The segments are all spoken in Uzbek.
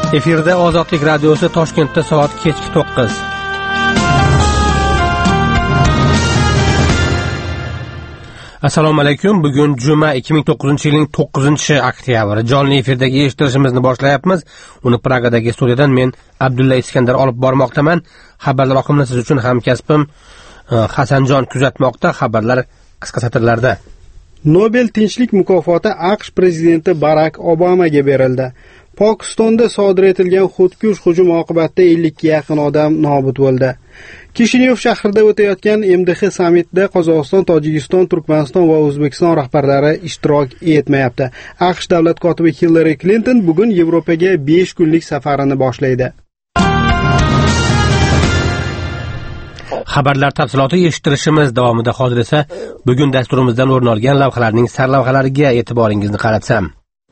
Efirda Ozodlik radiosi, Toshkentda soat kechki 9. Assalomu alaykum. Bugun juma 2009-yilning 9-oktyabri. Jonli efirdagi eshittirishimizni boshlayapmiz. Uni Pragadagi studiyadan men Abdulla Iskandar olib bormoqdaman. Xabarlar oqimini siz uchun hamkasbim Hasanjon kuzatmoqda. Xabarlar qisqa satrlarda. Nobel tinchlik mukofoti AQSh prezidenti Barak Obamaga berildi. Pokistonda sodir etilgan xudkush hujum oqibatida 50 ga yaqin odam nobud bo'ldi. Kishinev shahrida o'tayotgan MDH sammitida Qozog'iston, Tojikiston, Turkmaniston va O'zbekiston rahbarlari ishtirok etmayapti. AQSh davlat kotibi Hillary Clinton bugun Yevropaga 5 kunlik safarini boshlaydi. Xabarlar tafsiloti eshittirishimiz davomida. Hozir esa bugun dasturimizdan o'rin olgan lavhalarning sarlavhalariga e'tiboringizni qaratsam.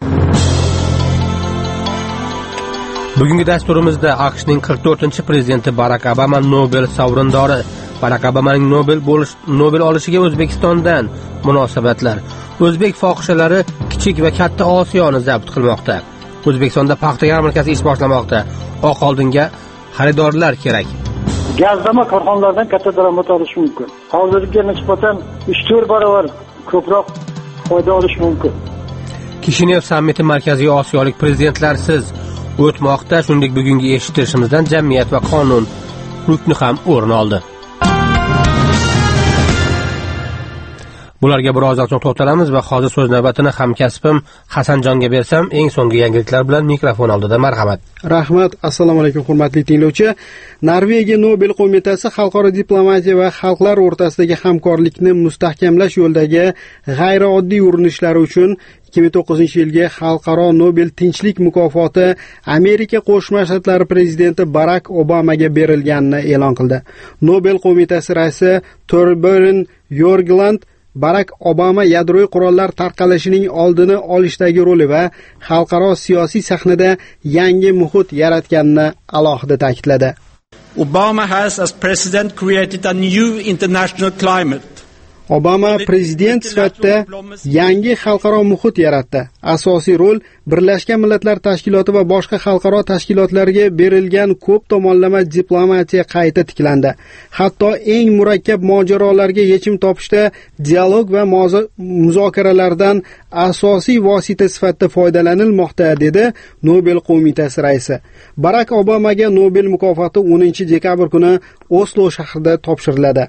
Bugungi dasturimizda AQShning 44-prezidenti Barak Obama Nobel sovrindori. Barak Obamaning Nobel olishiga O'zbekistondan munosabatlar. O'zbek fohishalari kichik va katta Osiyoni zabt qilmoqda. O'zbekistonda paxta yarmarkasi ish boshlamoqda. Oq oldinga xaridorlar kerak. Gazdama korxonalardan katta daromad olish mumkin. Hozirgiga nisbatan 3-4 barobar ko'proq foyda olish mumkin. Kishinev sammiti Markaziy Osiyolik prezidentlarsiz o'tmoqda. Shuningdek, bugungi eshittirishimizdan jamiyat va qonun rukni ham o'rin oldi. Bularga biroz so'ng to'xtalamiz va hozir so'z navbatini hamkasbim Hasanjonga bersam, eng so'nggi yangiliklar bilan mikrofon oldida. Marhamat. Rahmat. Assalomu alaykum hurmatli tinglovchi. Norvegiya Nobel qo'mitasi xalqaro diplomatiya va xalqlar o'rtasidagi hamkorlikni mustahkamlash yo'lidagi g'ayrioddiy urinishlari uchun 2009-yilgi xalqaro Nobel tinchlik mukofoti Amerika Qo'shma Shtatlari prezidenti Barak Obamaga berilganini e'lon qildi. Nobel qo'mitasi raisi Torbjörn Jørgenland Barak Obama yadroviy qurollar tarqalishining oldini olishdagi roli va xalqaro siyosiy sahnada yangi muhit yaratganini alohida ta'kidladi. Obama has as president created a new international climate. Obama prezident sifatida yangi xalqaro muhit yaratdi. Asosiy rol Birlashgan Millatlar Tashkiloti va boshqa xalqaro tashkilotlarga berilgan ko'p tomonlama diplomatiya qayta tiklandi. Hatto eng murakkab mojarolarga yechim topishda dialog va muzokaralardan asosiy vosita sifatida foydalanilmoqda, dedi Nobel qo'mitasi raisi. Barak Obamaga Nobel mukofoti 10-dekabr kuni Oslo shahrida topshiriladi.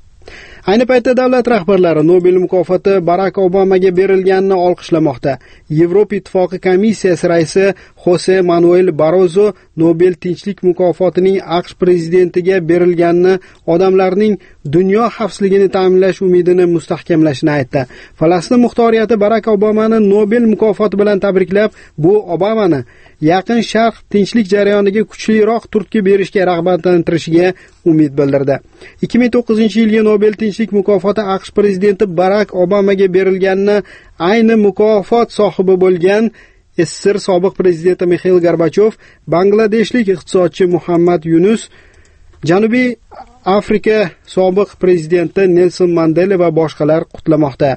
Ayni paytda davlat rahbarlari Nobel mukofoti Barak Obamaga berilganini olqishlamoqda. Yevropa Ittifoqi komissiyasi raisi Jose Manuel Barroso Nobel tinchlik mukofotining AQSh prezidentiga berilganini odamlarning dunyo xavfsizligini ta'minlash umidini mustahkamlashini aytdi. Falastin muxtoriyati Barak Obamani Nobel mukofoti bilan tabriklab, bu Obamani Yaqin Sharq tinchlik jarayoniga kuchliroq turtki berishga rag'batlantirishiga umid bildirdi. 2009-yilgi Nobel tinchlik mukofoti AQSh prezidenti Barak Obamaga berilganini ayni mukofot sohibi bo'lgan SSR sobiq prezidenti Mikhail Gorbachyov, Bangladeshlik iqtisodchi Muhammad Yunus, Janubiy Afrika sobiq prezidenti Nelson Mandela va boshqalar qutlamoqda.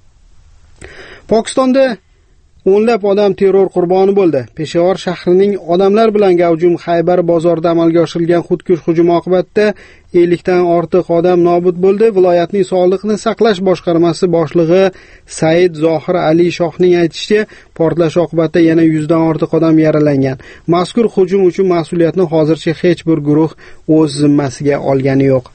Pokistonda o'nlab odam terror qurboni bo'ldi. Peshawar shahrining odamlar bilan gavjum Xaybar bozorida amalga oshirilgan xudkush hujum oqibatida 50 dan ortiq odam nobud bo'ldi. Viloyatning sog'liqni saqlash boshqarmasi boshlig'i Said Zohir Ali Shohning aytishicha, portlash oqibatida yana 100 dan ortiq odam yaralangan. Mazkur hujum uchun mas'uliyatni hozircha hech bir guruh o'z zimmasiga olgani yo'q.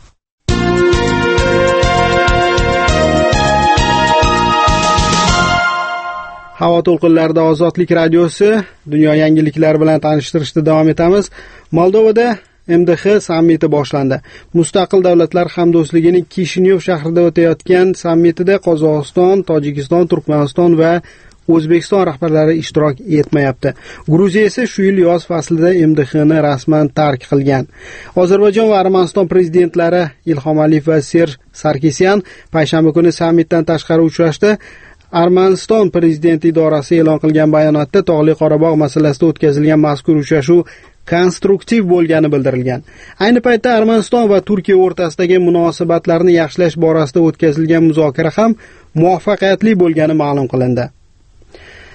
Havo to'lqinlarida Ozodlik radiosi dunyo yangiliklari bilan tanishtirishda davom etamiz. Moldovada MDH sammiti boshlandi. Mustaqil davlatlar hamdo'stligining Kishinev shahrida o'tayotgan sammitida Qozog'iston, Tojikiston, Turkmaniston va O'zbekiston rahbarlari ishtirok etmayapti. Gruziya esa shu yil yoz faslida MDHni rasman tark qilgan. Ozarbayjon va Armaniston prezidentlari Ilhom Aliyev va Serj Sarkisyan payshanba kuni sammitdan tashqari uchrashdi. Armaniston prezidenti idorasi e'lon qilgan bayonotda Tog'li Qorabog' masalasida o'tkazilgan mazkur uchrashuv konstruktiv bo'lgani bildirilgan. Ayni paytda Armaniston va Turkiya o'rtasidagi munosabatlarni yaxshilash borasida o'tkazilgan muzokara ham muvaffaqiyatli bo'lgani ma'lum qilindi.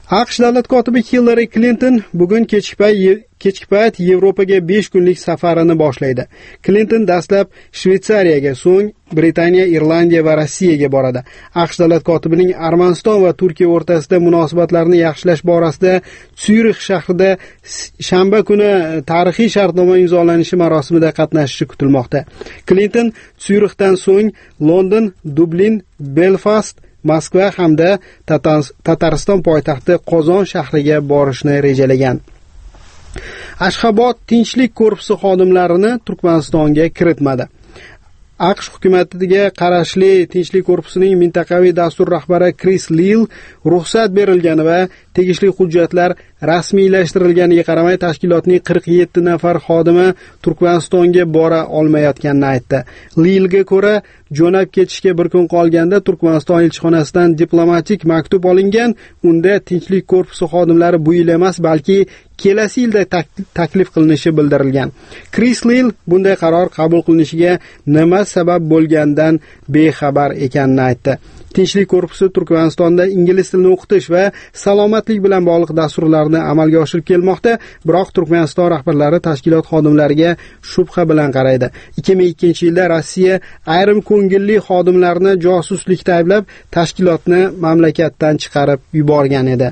AQSh davlat kotibi Hillary Clinton bugun kechki payt Yevropaga 5 kunlik safarini boshlaydi. Clinton dastlab Shvetsariyaga, so'ng Britaniya, Irlandiya va Rossiyaga boradi. AQSh davlat kotibining Armaniston va Turkiya o'rtasida munosabatlarni yaxshilash borasida Syurix shahrida shanba kuni tarixiy shartnoma imzolanishi marosimida qatnashishi kutilmoqda. Clinton Syurixdan so'ng London, Dublin, Belfast, Moskva hamda Tatariston poytaxti Qozon shahriga borishni rejalagan. Ashxobod tinchlik korpusi xodimlarini Turkmanistonga kiritmadi. AQSh hukumatiga qarashli tinchlik korpusining mintaqaviy dastur rahbari Chris Lill ruxsat berilgani va tegishli hujjatlar rasmiylashtirilganiga qaramay tashkilotning 47 nafar xodimi Turkmanistonga bora olmayotganini aytdi. Lillga ko'ra, jo'nab ketishga bir kun qolganda Turkmaniston elchixonasidan diplomatik maktub olingan. Unda tinchlik korpusi xodimlari bu yil emas, balki kelasi yilda taklif qilinishi bildirilgan. Chris Lill bunday qaror qabul qilinishiga nima sabab bo'lganidan bexabar ekanini aytdi. Tinchlik korpusi Turkmanistonda ingliz tilini o'qitish va salomatlik bilan bog'liq dasturlarni amalga oshirib kelmoqda, biroq Turkmaniston rahbarlari tashkilot xodimlariga shubha bilan qaraydi. 2002-yilda Rossiya ayrim ko'ngilli xodimlarni josuslikda ayblab, tashkilotni mamlakatdan chiqarib yuborgan edi.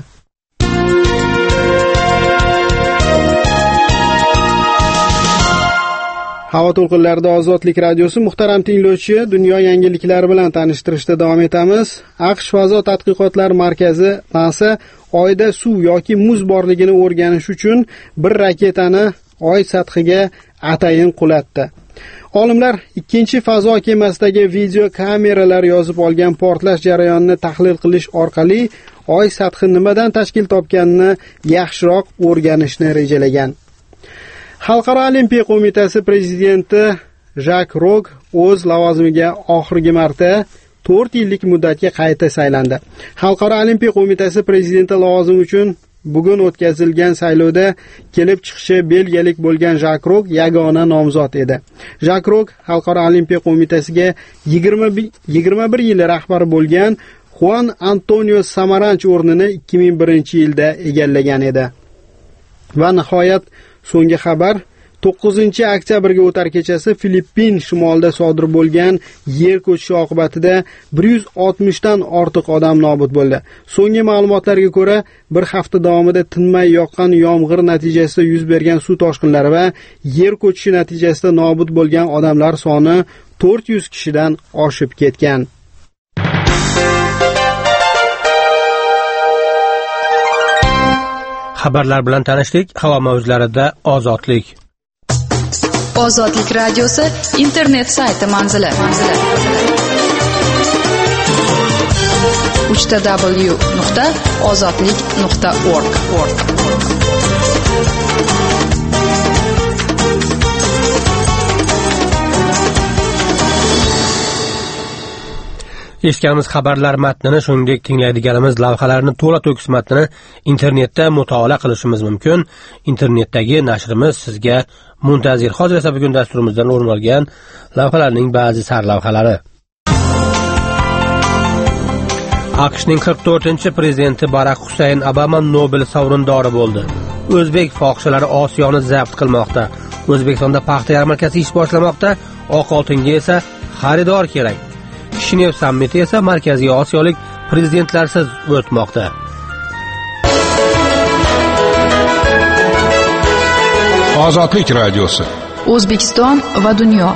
Havo to'lqinlarida Ozodlik radiosi muhtaram tinglovchi, dunyo yangiliklari bilan tanishtirishda davom etamiz. AQSh fazo tadqiqotlar markazi NASA oyda suv yoki muz borligini o'rganish uchun bir raketani oy sathiga atayin qulatdi. Olimlar ikkinchi fazo kemasidagi video kameralar yozib olgan portlash jarayonini tahlil qilish orqali oy sathi nimadan tashkil topganini yaxshiroq o'rganishni rejalagan. Xalqaro olimpiya qo'mitasi prezidenti Jak Rog o'z lavozimiga oxirgi marta 4 yillik muddatga qayta saylandi. Xalqaro olimpiya qo'mitasi prezidenti lavozimi uchun bugun o'tkazilgan saylovda kelib chiqishi belgiyalik bo'lgan Jak Rog yagona nomzod edi. Jak Rog Xalqaro olimpiya qo'mitasiga 21 yil rahbar bo'lgan Juan Antonio Samaranch o'rnini 2001-yilda egallagan edi. Va nihoyat so'nggi xabar 9-oktyabrga o'tar kechasi Filippin shimolida sodir bo'lgan yer ko'chishi oqibatida 160 dan ortiq odam nobud bo'ldi. So'nggi ma'lumotlarga ko'ra, bir hafta davomida tinmay yoqqan yomg'ir natijasida yuz bergan suv toshqinlari va yer ko'chishi natijasida nobud bo'lgan odamlar soni 400 kishidan oshib ketgan. Xabarlar bilan tanishdik. Havo mavjlarida ozodlik. Ozodlik radiosi internet sayti manzili. www.ozodlik.org. Eshitganimiz xabarlar matnini, shuningdek tinglaydiganimiz lavhalarni to'la to'kis matnini internetda mutolaa qilishimiz mumkin. Internetdagi nashrimiz sizga muntazir. Hozir esa bugun dasturimizdan o'rin olgan lavhalarning ba'zi sarlavhalari. AQShning 44-prezidenti Barak Husayn Obama Nobel sovrindori bo'ldi. O'zbek fohishalari Osiyoni zabt qilmoqda. O'zbekistonda paxta yarmarkasi ish boshlamoqda. Oq oltinga esa xaridor kerak. Kishinev sammiti esa Markaziy Osiyolik prezidentlarsiz o'tmoqda. Ozodlik radiosi. O'zbekiston va dunyo.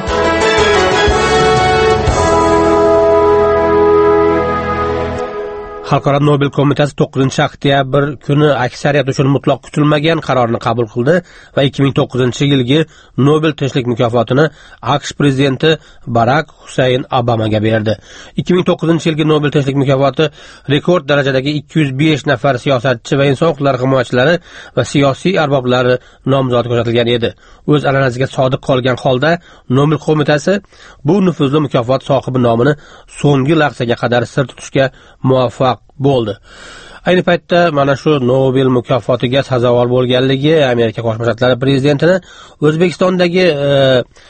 Xalqaro Nobel qo'mitasi 9-oktyabr kuni aksariyat uchun mutlaq kutilmagan qarorni qabul qildi va 2009-yilgi Nobel tinchlik mukofotini AQSh prezidenti Barak Husayn Obamaga berdi. 2009-yilgi Nobel tinchlik mukofoti rekord darajadagi 205 nafar siyosatchi va inson huquqlari himoyachilari va siyosiy arboblari nomzodi ko'rsatilgan edi. O'z an'anasiga sodiq qolgan holda Nobel qo'mitasi bu nufuzli mukofot sohibi nomini so'nggi lahzaga qadar sir tutishga muvaffaq bo'ldi. Ayni paytda mana shu Nobel mukofotiga sazovor bo'lganligi Amerika Qo'shma Shtatlari prezidentini O'zbekistondagi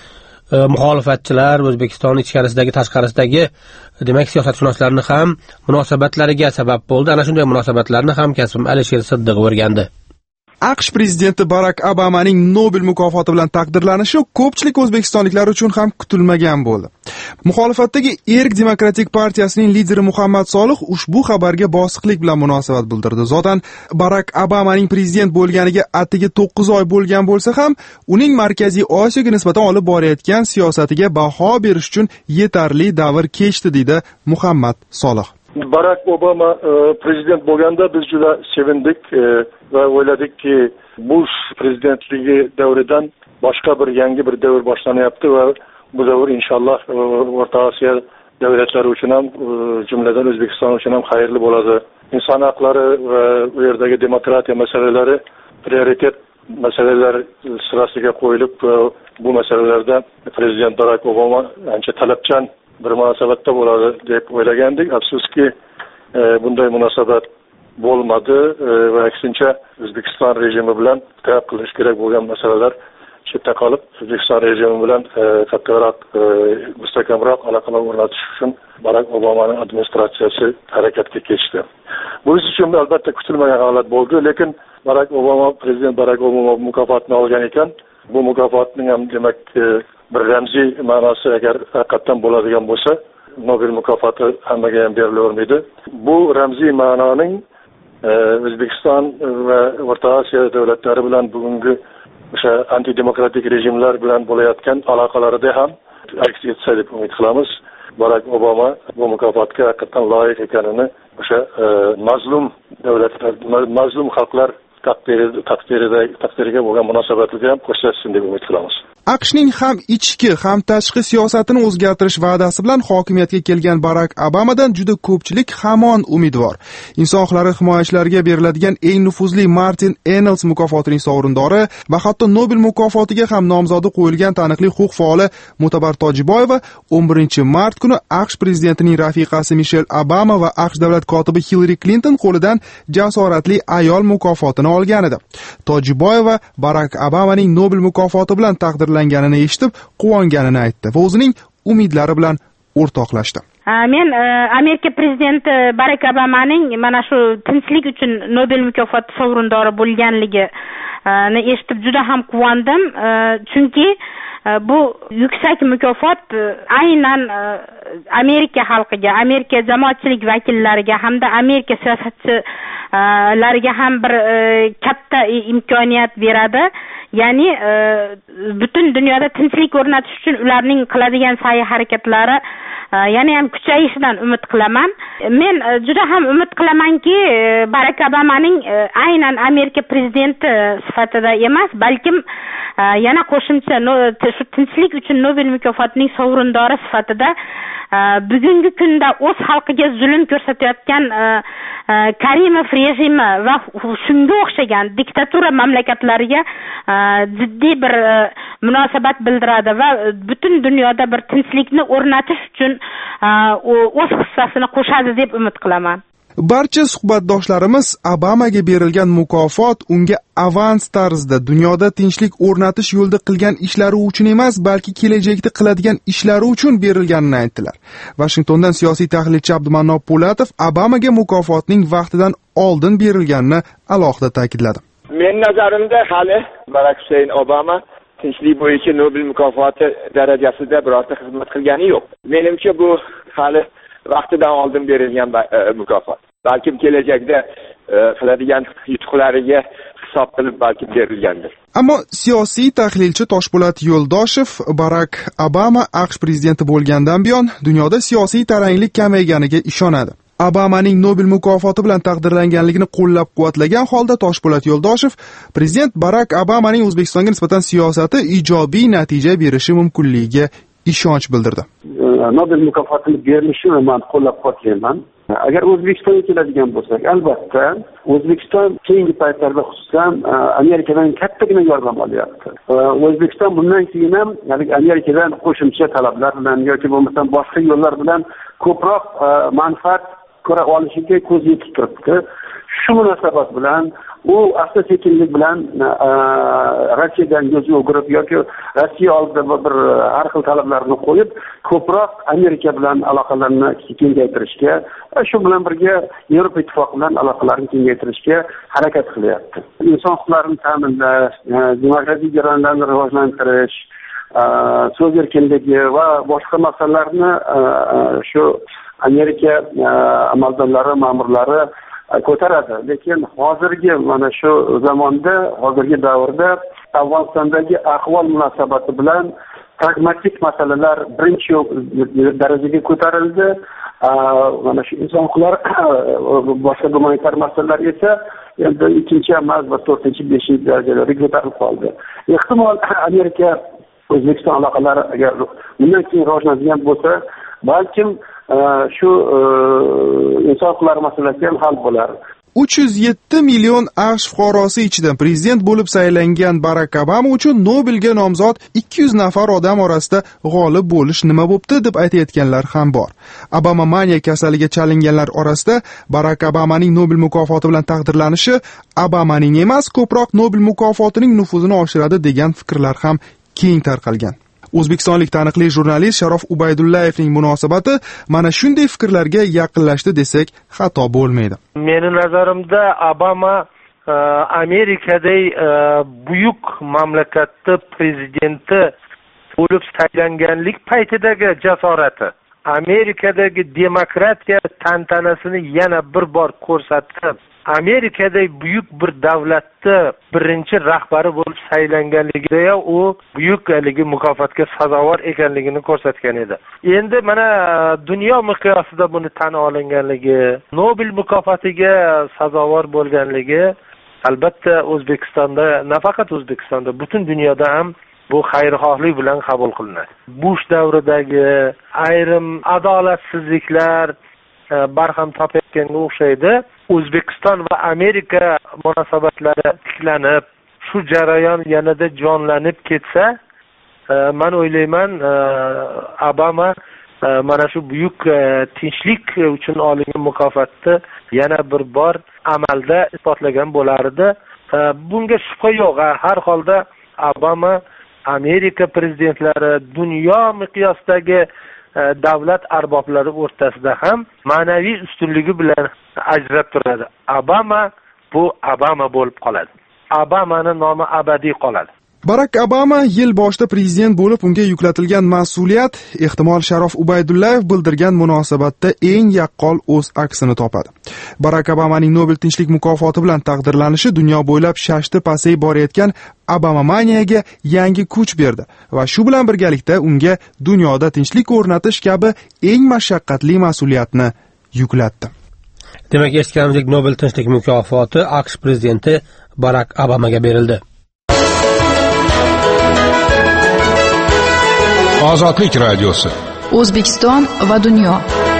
muxolifatchilar, O'zbekiston ichkarisidagi, tashqarisidagi, demak, siyosatshunoslarni ham munosabatlariga sabab bo'ldi. Ana shunday munosabatlarni ham kasbim Alisher Siddiq o'rgandi. AQSh prezidenti Barak Obamaning Nobel mukofoti bilan taqdirlanishi ko'pchilik o'zbekistonliklar uchun ham kutilmagan bo'ldi. Muxolifatdagi Erk Demokratik partiyasining lideri Muhammad Solih ushbu xabarga bosiqlik bilan munosabat bildirdi. Zotan Barak Obamaning prezident bo'lganiga atigi 9 oy bo'lgan bo'lsa ham, uning Markaziy Osiyoga nisbatan olib borayotgan siyosatiga baho berish uchun yetarli davr kechdi, deydi Muhammad Solih. Barak Obama prezident bo'lganda biz juda sevindik va o'yladikki, Bush prezidentligi davridan boshqa bir yangi bir davr boshlanyapti va bu davr inshaalloh O'rta Osiyo davlatlari uchun ham, jumladan O'zbekiston uchun ham xayrli bo'ladi. Inson haqlari va u yerdagi demokratiya masalalari prioritet masalalar sirasiga qo'yilib, bu masalalarda prezident Barak Obama ancha talabchan bir munosabatda bo'ladi deb o'ylagandik. Afsuski bunday munosabat bo'lmadi va aksincha O'zbekiston rejimi bilan talab qilish kerak bo'lgan masalalar chetda qolib, O'zbekiston rejimi bilan qattiqroq, mustahkamroq aloqalar o'rnatish uchun Barak Obamaning administratsiyasi harakatga keçdi. Bu ish uchun albatta kutilmagan holat bo'ldi, lekin prezident Barak Obama mukofotni olgan ekan. Bu mukofotning ham demak bir ramziy ma'nosi agar haqiqatdan bo'ladigan bo'lsa, Nobel mukofoti hammaga ham berilavermaydi. Bu ramziy ma'noning O'zbekiston va O'rta Osiyo davlatlari bilan bugungi o'sha antidemokratik rejimlar bilan bo'layotgan aloqalarida ham aks etsa deb umid qilamiz. Barak Obama bu mukofotga haqiqatan loyiq ekanini o'sha mazlum davlatlar, mazlum xalqlar taqdiriga bo'lgan munosabatida ham ko'rsatsin deb umid qilamiz. AQShning ham ichki, ham tashqi siyosatini o'zgartirish va'dasi bilan hokimiyatga kelgan Barak Obamadan juda ko'pchilik hamon umidvor. Inson huquqlari himoyachilariga beriladigan eng nufuzli Martin Ennels mukofotining sovrindori va hatto Nobel mukofotiga ham nomzodi qo'yilgan taniqli huquq faoli Mutabar Tojiboyeva 11-mart kuni AQSh prezidentining rafiqasi Michelle Obama va AQSh davlat kotibi Hillary Clinton qo'lidan jasoratli ayol mukofotini olgan edi. Tojiboyeva Barak Obamaning Nobel mukofoti bilan taqdirlanganini eshitib, quvonganini aytdi va o'zining umidlari bilan o'rtoqlashdi. Men Amerika prezidenti Barak Obamaning mana shu tinchlik uchun Nobel mukofoti sovrindori bo'lganligini eshitib juda ham quvondim, chunki bu yuksak mukofot aynan Amerika xalqiga, Amerika jamoatchilik vakillariga hamda Amerika siyosatchilariga ham bir katta imkoniyat beradi. Ya'ni butun dunyoda tinchlik o'rnatish uchun ularning qiladigan sa'y-harakatlari yana ham kuchayishidan umid qilaman. Men juda ham umid qilamanki, Barak Obamaning aynan Amerika prezidenti sifatida emas, balkim yana qo'shimcha shu tinchlik uchun Nobel mukofotining sovrindori sifatida bugungi kunda o'z xalqiga zulm ko'rsatayotgan Karimov rejimi va shunga o'xshagan diktatura mamlakatlariga jiddiy bir munosabat bildiradi va butun dunyoda bir tinchlikni o'rnatish uchun o'z hissasini qo'shadi deb umid qilaman. Barcha suhbatdoshlarimiz Obamaga berilgan mukofot unga avans tarzda dunyoda tinchlik o'rnatish yo'lida qilgan ishlari uchun emas, balki kelajakda qiladigan ishlari uchun berilganini aytdilar. Washingtondan siyosiy tahlilchi Abdumannob Po'latov Obamaga mukofotning vaqtidan oldin berilganini alohida ta'kidladi. Men nazarimda hali Barak Hussein Obama tinchlik bo'yicha Nobel mukofoti darajasida birorta xizmat qilgani yo'q. Menimcha bu hali vaqtidan oldin berilgan mukofot. Balkim kelajakda qiladigan yutuqlariga hisob qilib balki berilgandir. Ammo siyosiy tahlilchi Toshpo'lat Yo'ldoshev Barak Obama AQSh prezidenti bo'lgandan buyon dunyoda siyosiy taranglik kamayganiga ishonadi. Obamaning Nobel mukofoti bilan taqdirlanganligini qo'llab-quvvatlagan holda Toshpo'lat Yo'ldoshev prezident Barak Obamaning O'zbekistonga nisbatan siyosati ijobiy natija berishi mumkinligiga ishonch bildirdi. Nobel mukofotini berilishini men qo'llab-quvvatlayman. Agar O'zbekistonga keladigan bo'lsak, albatta O'zbekiston keyingi paytlarda xususan Amerikadan kattagina yordam olyapti. O'zbekiston bundan keyin ham Amerikadan qo'shimcha talablar bilan yoki bo'lmasam boshqa yo'llar bilan ko'proq manfaat ko'ra olishiga ko'z yetib turibdi. Shu munosabat bilan u asta sekinlik bilan Rossiyadan yuz o'girib yoki Rossiya oldida bir har xil talablarni qo'yib, ko'proq Amerika bilan aloqalarni kengaytirishga, shu bilan birga Yevropa ittifoqi bilan aloqalarni kengaytirishga harakat qilyapti. Inson huquqlarini ta'minlash, demokratik jarayonlarni rivojlantirish, so'z erkinligi va boshqa masalalarni shu Amerika amaldorlari, ma'murlari ko'taradi. Lekin hozirgi mana shu zamonda, hozirgi davrda Afg'onistondagi ahvol munosabati bilan pragmatik masalalar birinchi darajaga ko'tarildi. Mana shu inson huquqlari boshqa gumanitar masalalar esa endi ikkinchi emas, 4-chi, 5-chi darajalarga ko'tarilib qoldi. Ehtimol Amerika O'zbekiston aloqalari agar bundan keyin rivojlanadigan bo'lsa, balkim shu inson huquqlari masalasi ham hal bo'lar. 307 million AQSh fuqarosi ichidan prezident bo'lib saylangan Barak Obama uchun Nobelga nomzod 200 nafar odam orasida g'olib bo'lish nima bo'pti deb aytayotganlar ham bor. Obama maniya kasaliga chalinganlar orasida Barak Obamaning Nobel mukofoti bilan taqdirlanishi Obamaning emas, ko'proq Nobel mukofotining nufuzini oshiradi degan fikrlar ham keng tarqalgan. O'zbekistonlik taniqli jurnalist Sharof Ubaydullayevning munosabati mana shunday fikrlarga yaqinlashdi desak xato bo'lmaydi. Meni nazarimda Obama Amerikadagi buyuk mamlakatning prezidenti bo'lib saylanganlik paytidagi jasorati, Amerikadagi demokratiya tantanasini yana bir bor ko'rsatib, Amerikadagi buyuk bir davlatni birinchi rahbari bo'lib saylanganligida u buyuk mukofotga sazovor ekanligini ko'rsatgan edi. Endi mana dunyo miqyosida buni tan olinganligi, Nobel mukofotiga sazovor bo'lganligi albatta O'zbekistonda, nafaqat O'zbekistonda, butun dunyoda ham bu xayrixohlik bilan qabul qilinadi. Bush davridagi ayrim adolatsizliklar barham topayotganga o'xshaydi. O'zbekiston va Amerika munosabatlari tiklanib, shu jarayon yanada jonlanib ketsa, men o'ylayman, Obama mana shu buyuk tinchlik uchun olingan mukofotni yana bir bor amalda isbotlagan bo'lardi. Bunga shubha yo'q. Har holda Obama Amerika prezidentlari dunyo miqyosidagi davlat arboblari o'rtasida ham ma'naviy ustunligi bilan ajrab turadi. Obama bu Obama bo'lib qoladi. Obamaning nomi abadiy qoladi. Barak Obama yil boshida prezident bo'lib, unga yuklatilgan mas'uliyat ehtimol Sharof Ubaydullayev bildirgan munosabatda eng yaqqol o'z aksini topadi. Barak Obamaning Nobel tinchlik mukofoti bilan taqdirlanishi dunyo bo'ylab shashti pasayib borayotgan Obama maniyaga yangi kuch berdi va shu bilan birgalikda unga dunyoda tinchlik o'rnatish kabi eng mashaqqatli mas'uliyatni yuklatdi. Demak, eshitganimizdek Nobel tinchlik mukofoti AQSh prezidenti Barak Obamaga berildi. Ozodlik radiosi. O'zbekiston va dunyo.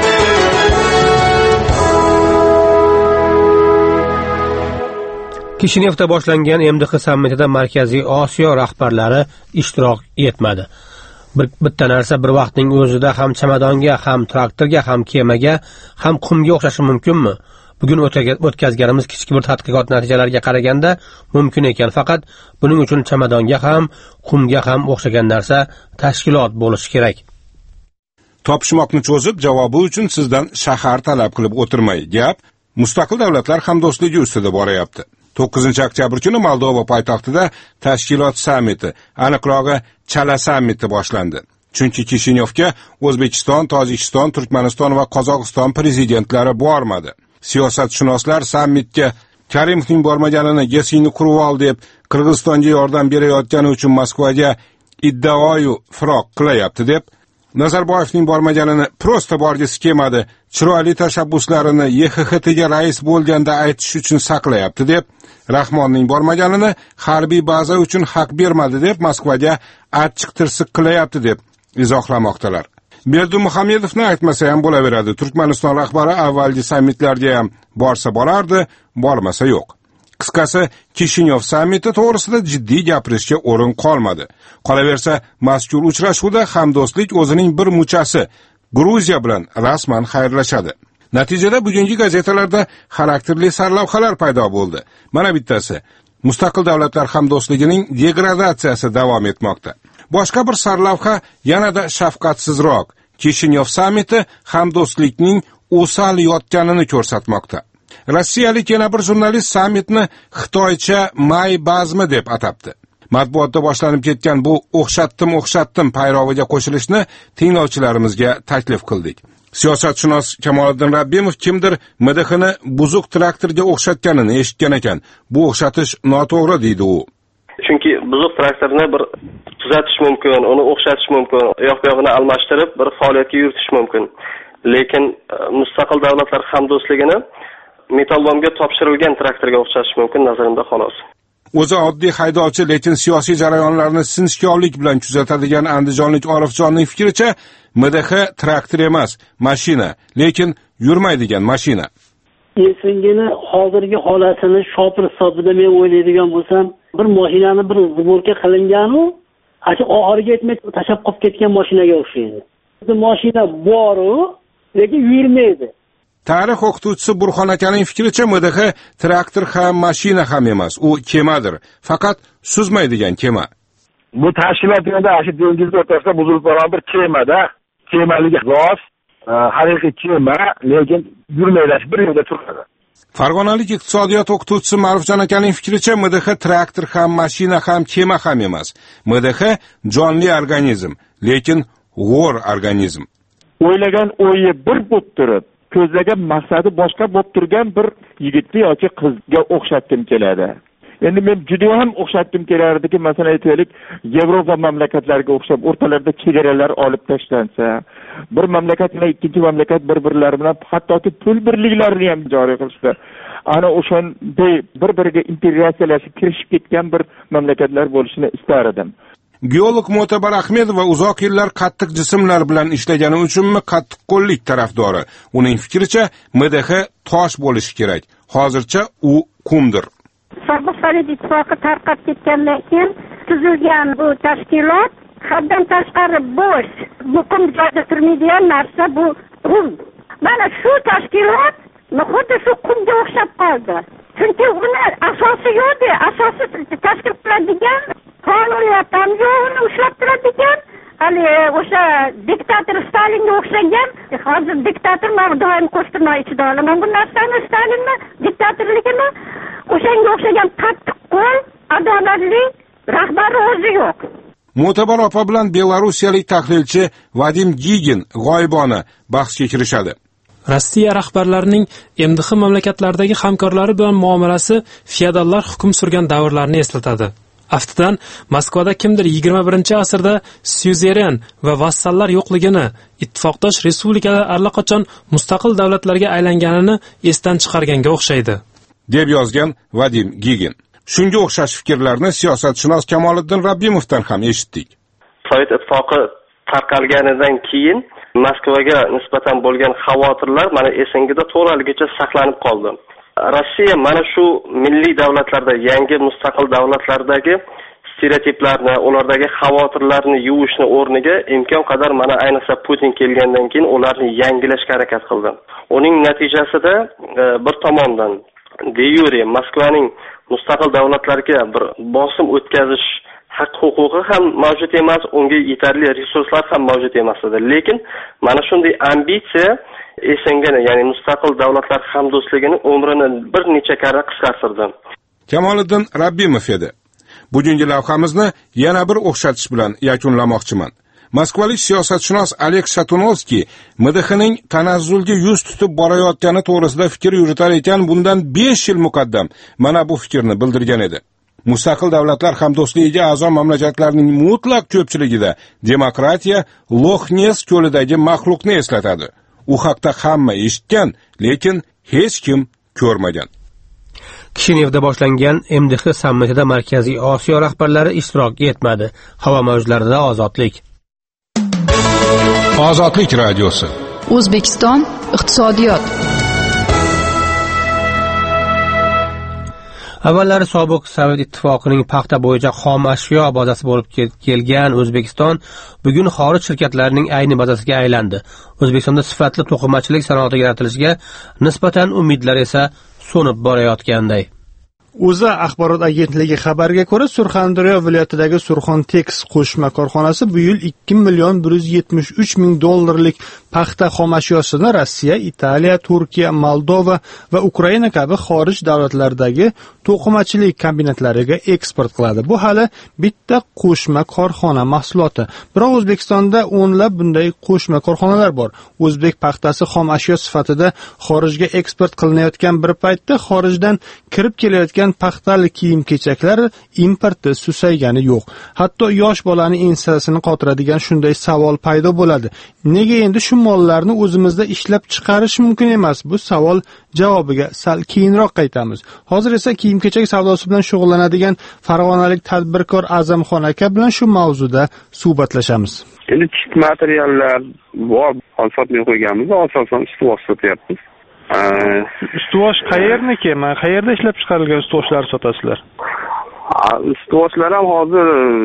Kishinevda boshlangan MDH sammitida Markaziy Osiyo rahbarlari ishtirok etmadi. Bitta narsa bir vaqtning o'zida ham chamadonga, ham traktorga, ham kemaga, ham qumga o'xshashi mumkinmi? Bugun o'tkazganimiz kichik bir tadqiqot natijalariga qaraganda mumkin ekan, faqat buning uchun chamadonga ham, qumga ham o'xshagan narsa tashkilot bo'lishi kerak. Topishmoqni cho'zib, javobi uchun sizdan shahar talab qilib o'tirmay, gap mustaqil davlatlar hamdo'stligi ustida borayapti. 9-oktyabr kuni Moldova poytaxtida tashkilot sammiti, aniqrog'i Chala sammiti boshlandi. Chunki Kishinyovga O'zbekiston, Tojikiston, Turkmaniston va Qozog'iston prezidentlari bormadi. Siyosatshunoslar sammitga Karimovning bormaganini Gesingni qurib ol deb Qirg'izistonga yordam berayotgani uchun Moskvaga iddaoyu firoq qilyapti deb, Nazarboyevning bormaganini prosta borgisi kelmadi, chiroyli tashabbuslarini YXHTga rais bo'lganda aytish uchun saqlayapti deb, Rahmonning bormaganini harbiy baza uchun haq bermadi deb Moskvaga achchiq tirsiq qilyapti deb izohlamoqdalar. Berdimuhamedovni aytmasa ham bo'laveradi. Turkmaniston rahbari avvalgi sammitlarga ham borsa borardi, bormasa yo'q. Qisqasi, Kishinyov sammiti to'g'risida jiddiy gapirishga o'rin qolmadi. Qolaversa, mazkur uchrashuvda hamdo'stlik o'zining bir muchasi Gruziya bilan rasman xayrlashadi. Natijada bugungi gazetalarda xarakterli sarlavhalar paydo bo'ldi. Mana bittasi: Mustaqil davlatlar hamdo'stligining degradatsiyasi davom etmoqda. Boshqa bir sarlavha yanada shafqatsizroq: Kishinyov sammiti hamdo'stlikning o'sal yotganini ko'rsatmoqda. Rossiyalik yana bir jurnalist sammitni xitoycha may bazmi deb atabdi. Matbuotda boshlanib ketgan bu o'xshatdim payroviga qo'shilishni tinglovchilarimizga taklif qildik. Siyosatshunos Kamoliddin Rabbimov kimdir MDHni buzuq traktorga o'xshatganini eshitgan ekan. Bu o'xshatish noto'g'ri deydi u. Chunki buzuq traktorni bir tuzatish mumkin, uni o'xshatish mumkin, oyoq-buyog'ini almashtirib bir faoliyatga yuritish mumkin. Lekin mustaqil davlatlar hamdo'stligini metallomga topshirilgan traktorga o'xshatish mumkin nazarimda xolos. O'zi oddiy haydovchi, lekin siyosiy jarayonlarni sinchkovlik bilan kuzatadigan andijonlik Orifjonning fikricha, MDH traktor emas, mashina, lekin yurmaydigan mashina. Esingini hozirgi holatini shopir hisobida men o'ylaydigan bo'lsam, bir mashinani bir zborka qilingan-u, acha oxiriga yetmay tashab qolib ketgan mashinaga o'xshaydi. Bu mashina bor-u, lekin yurmaydi. Tarix o'qituvchisi Burxon akaning fikricha, MDH traktor ham, mashina ham emas, u kemadir, faqat suzmaydigan kema. Bu tashkilot yana shu dengiz o'rtasida buzilib qolgan bir kemada, kemaligi rost, haqiqiy kema, lekin yurmaylash bir yerda turadi. Farg'onalik iqtisodiyot o'qituvchisi Ma'rufjon akaning fikricha, MDH traktor ham, mashina ham, kema ham emas. MDH jonli organizm, lekin g'o'r organizm. O'ylagan o'yi bir bo'lib turib, ko'zlagan maqsadi boshqa bo'lib turgan bir yigitni yoki qizga o'xshatdim keladi. Endi men juda ham o'xshatdim kelardiki, masalan aytaylik, Yevropa mamlakatlariga o'xshab o'rtalarida chegaralar olib tashlansa, bir mamlakat bilan ikkinchi mamlakat bir-birlari bilan hattoki pul birliklarini ham joriy qilishdi. Ana o'shanday bir-biriga integratsiyalashib kirishib ketgan bir mamlakatlar bo'lishini istar edim. Geolog Mo'tabar Ahmedova uzoq yillar qattiq jismlar bilan ishlagani uchunmi qattiqqo'llik tarafdori. Uning fikricha, MDH tosh bo'lishi kerak. Hozircha u qumdir. Sobiq Sovet ittifoqi tarqab ketgandan keyin tuzilgan bu tashkilot haddan tashqari bo'sh, muqim joyda turmaydigan narsa bu qum. Mana shu tashkilot xuddi shu qumga o'xshab qoldi. Chunki uni asosi yo'q, asosi tashkil qiladigan qonuniyat ham yo'q, uni ushlab turadigan hali o'sha diktator Stalinga o'xshagan, hozir diktator men doim qo'shtirnoq ichida olaman bu narsani, Stalinni diktatorligini, o'shanga o'xshagan qattiq qo'l, adolatli rahbari o'zi yo'q. Mo'tabar opa bilan belarusiyalik tahlilchi Vadim Gigin g'oyibona bahsga kirishadi. Rossiya rahbarlarining MDH mamlakatlaridagi hamkorlari bilan muomalasi feodallar hukm surgan davrlarni eslatadi. Aftidan Moskvada kimdir 21-asrda syuzeren va vassallar yo'qligini, ittifoqdosh respublikalar allaqachon mustaqil davlatlarga aylanganini esdan chiqarganga o'xshaydi, deb yozgan Vadim Gigin. Shunga o'xshash fikrlarni siyosatshunos Kamoliddin Rabbimovdan ham eshitdik. Sovet ittifoqi tarqalganidan keyin Moskvaga nisbatan bo'lgan xavotirlar mana esingizda to'g'riligicha saqlanib qoldi. Rossiya mana shu milliy davlatlarda, yangi mustaqil davlatlardagi stereotiplarni, ulardagi xavotirlarni yuvishni o'rniga imkon qadar mana ayniqsa Putin kelgandan keyin ularni yangilashga harakat qildi. Uning natijasida bir tomondan de yure Moskvaning mustaqil davlatlarga bir bosim o'tkazish haq-huquqi ham mavjud emas, unga yetarli resurslar ham mavjud emas edi. Lekin mana shunday ambitsiya esingani, ya'ni mustaqil davlatlar hamdo'stligini umrini bir necha karra qisqartirdi. Kamoliddin Rabbimov edi. Bugungi lavhamizni yana bir o'xshatish bilan yakunlamoqchiman. Moskvalik siyosatshunos Alek Shatunovskiy MDHning tanazzulga yuz tutib borayotgani to'g'risida fikr yuritar ekan, bundan 5 yil muqaddam mana bu fikrni bildirgan edi. Mustaqil davlatlar hamdo'stligiga a'zo mamlakatlarning mutlaq ko'pchiligida demokratiya Lox-Nes ko'lidagi maxluqni eslatadi. U haqda hamma eshitgan, lekin hech kim ko'rmagan. Kishinevda boshlangan MDH sammitida Markaziy Osiyo rahbarlari ishtirok etmadi. Havo mavjlarida ozodlik. Ozodlik radiosi. O'zbekiston iqtisodiyot. Avvallari sobiq Sovet ittifoqining paxta bo'yicha xom ashyo bazasi bo'lib kelgan O'zbekiston bugun xorij shirkatlarining ayni bazasiga aylandi. O'zbekistonda sifatli to'qimachilik sanoati yaratilishiga nisbatan umidlar esa so'nib borayotganday. O'zA axborot agentligi xabariga ko'ra, Surxondaryo viloyatidagi Surxontex qo'shma korxonasi bu yil 2,173,000 dollarlik paxta xom ashyosini Rossiya, Italiya, Turkiya, Moldova va Ukraina kabi xorij davlatlaridagi to'qimachilik kombinatlariga eksport qiladi. Bu hali bitta qo'shma korxona mahsuloti. Biroq O'zbekistonda o'nlab bunday qo'shma korxonalar bor. O'zbek paxtasi xom ashyo sifatida xorijga eksport qilinayotgan bir paytda xorijdan kirib kelayotgan paxtali kiyim-kechaklar importi susaygani yo'q. Hatto yosh bolani ensasini qotiradigan shunday savol paydo bo'ladi. Nega endi shu mollarni o'zimizda ishlab chiqarish mumkin emas? Bu savol javobiga sal keyinroq qaytamiz. Hozir esa kiyim-kechak savdosi bilan shug'ullanadigan farg'onalik tadbirkor Azamxon aka bilan shu mavzuda suhbatlashamiz. Endi chip materiallar bor, sotmay qo'yganmiz, asosan ustuvor sotyapmiz. Ustuvosh qayerniki? Qayerda ishlab chiqarilgan ustuvoshlar sotasizlar? Ustuvoshlar ham hozir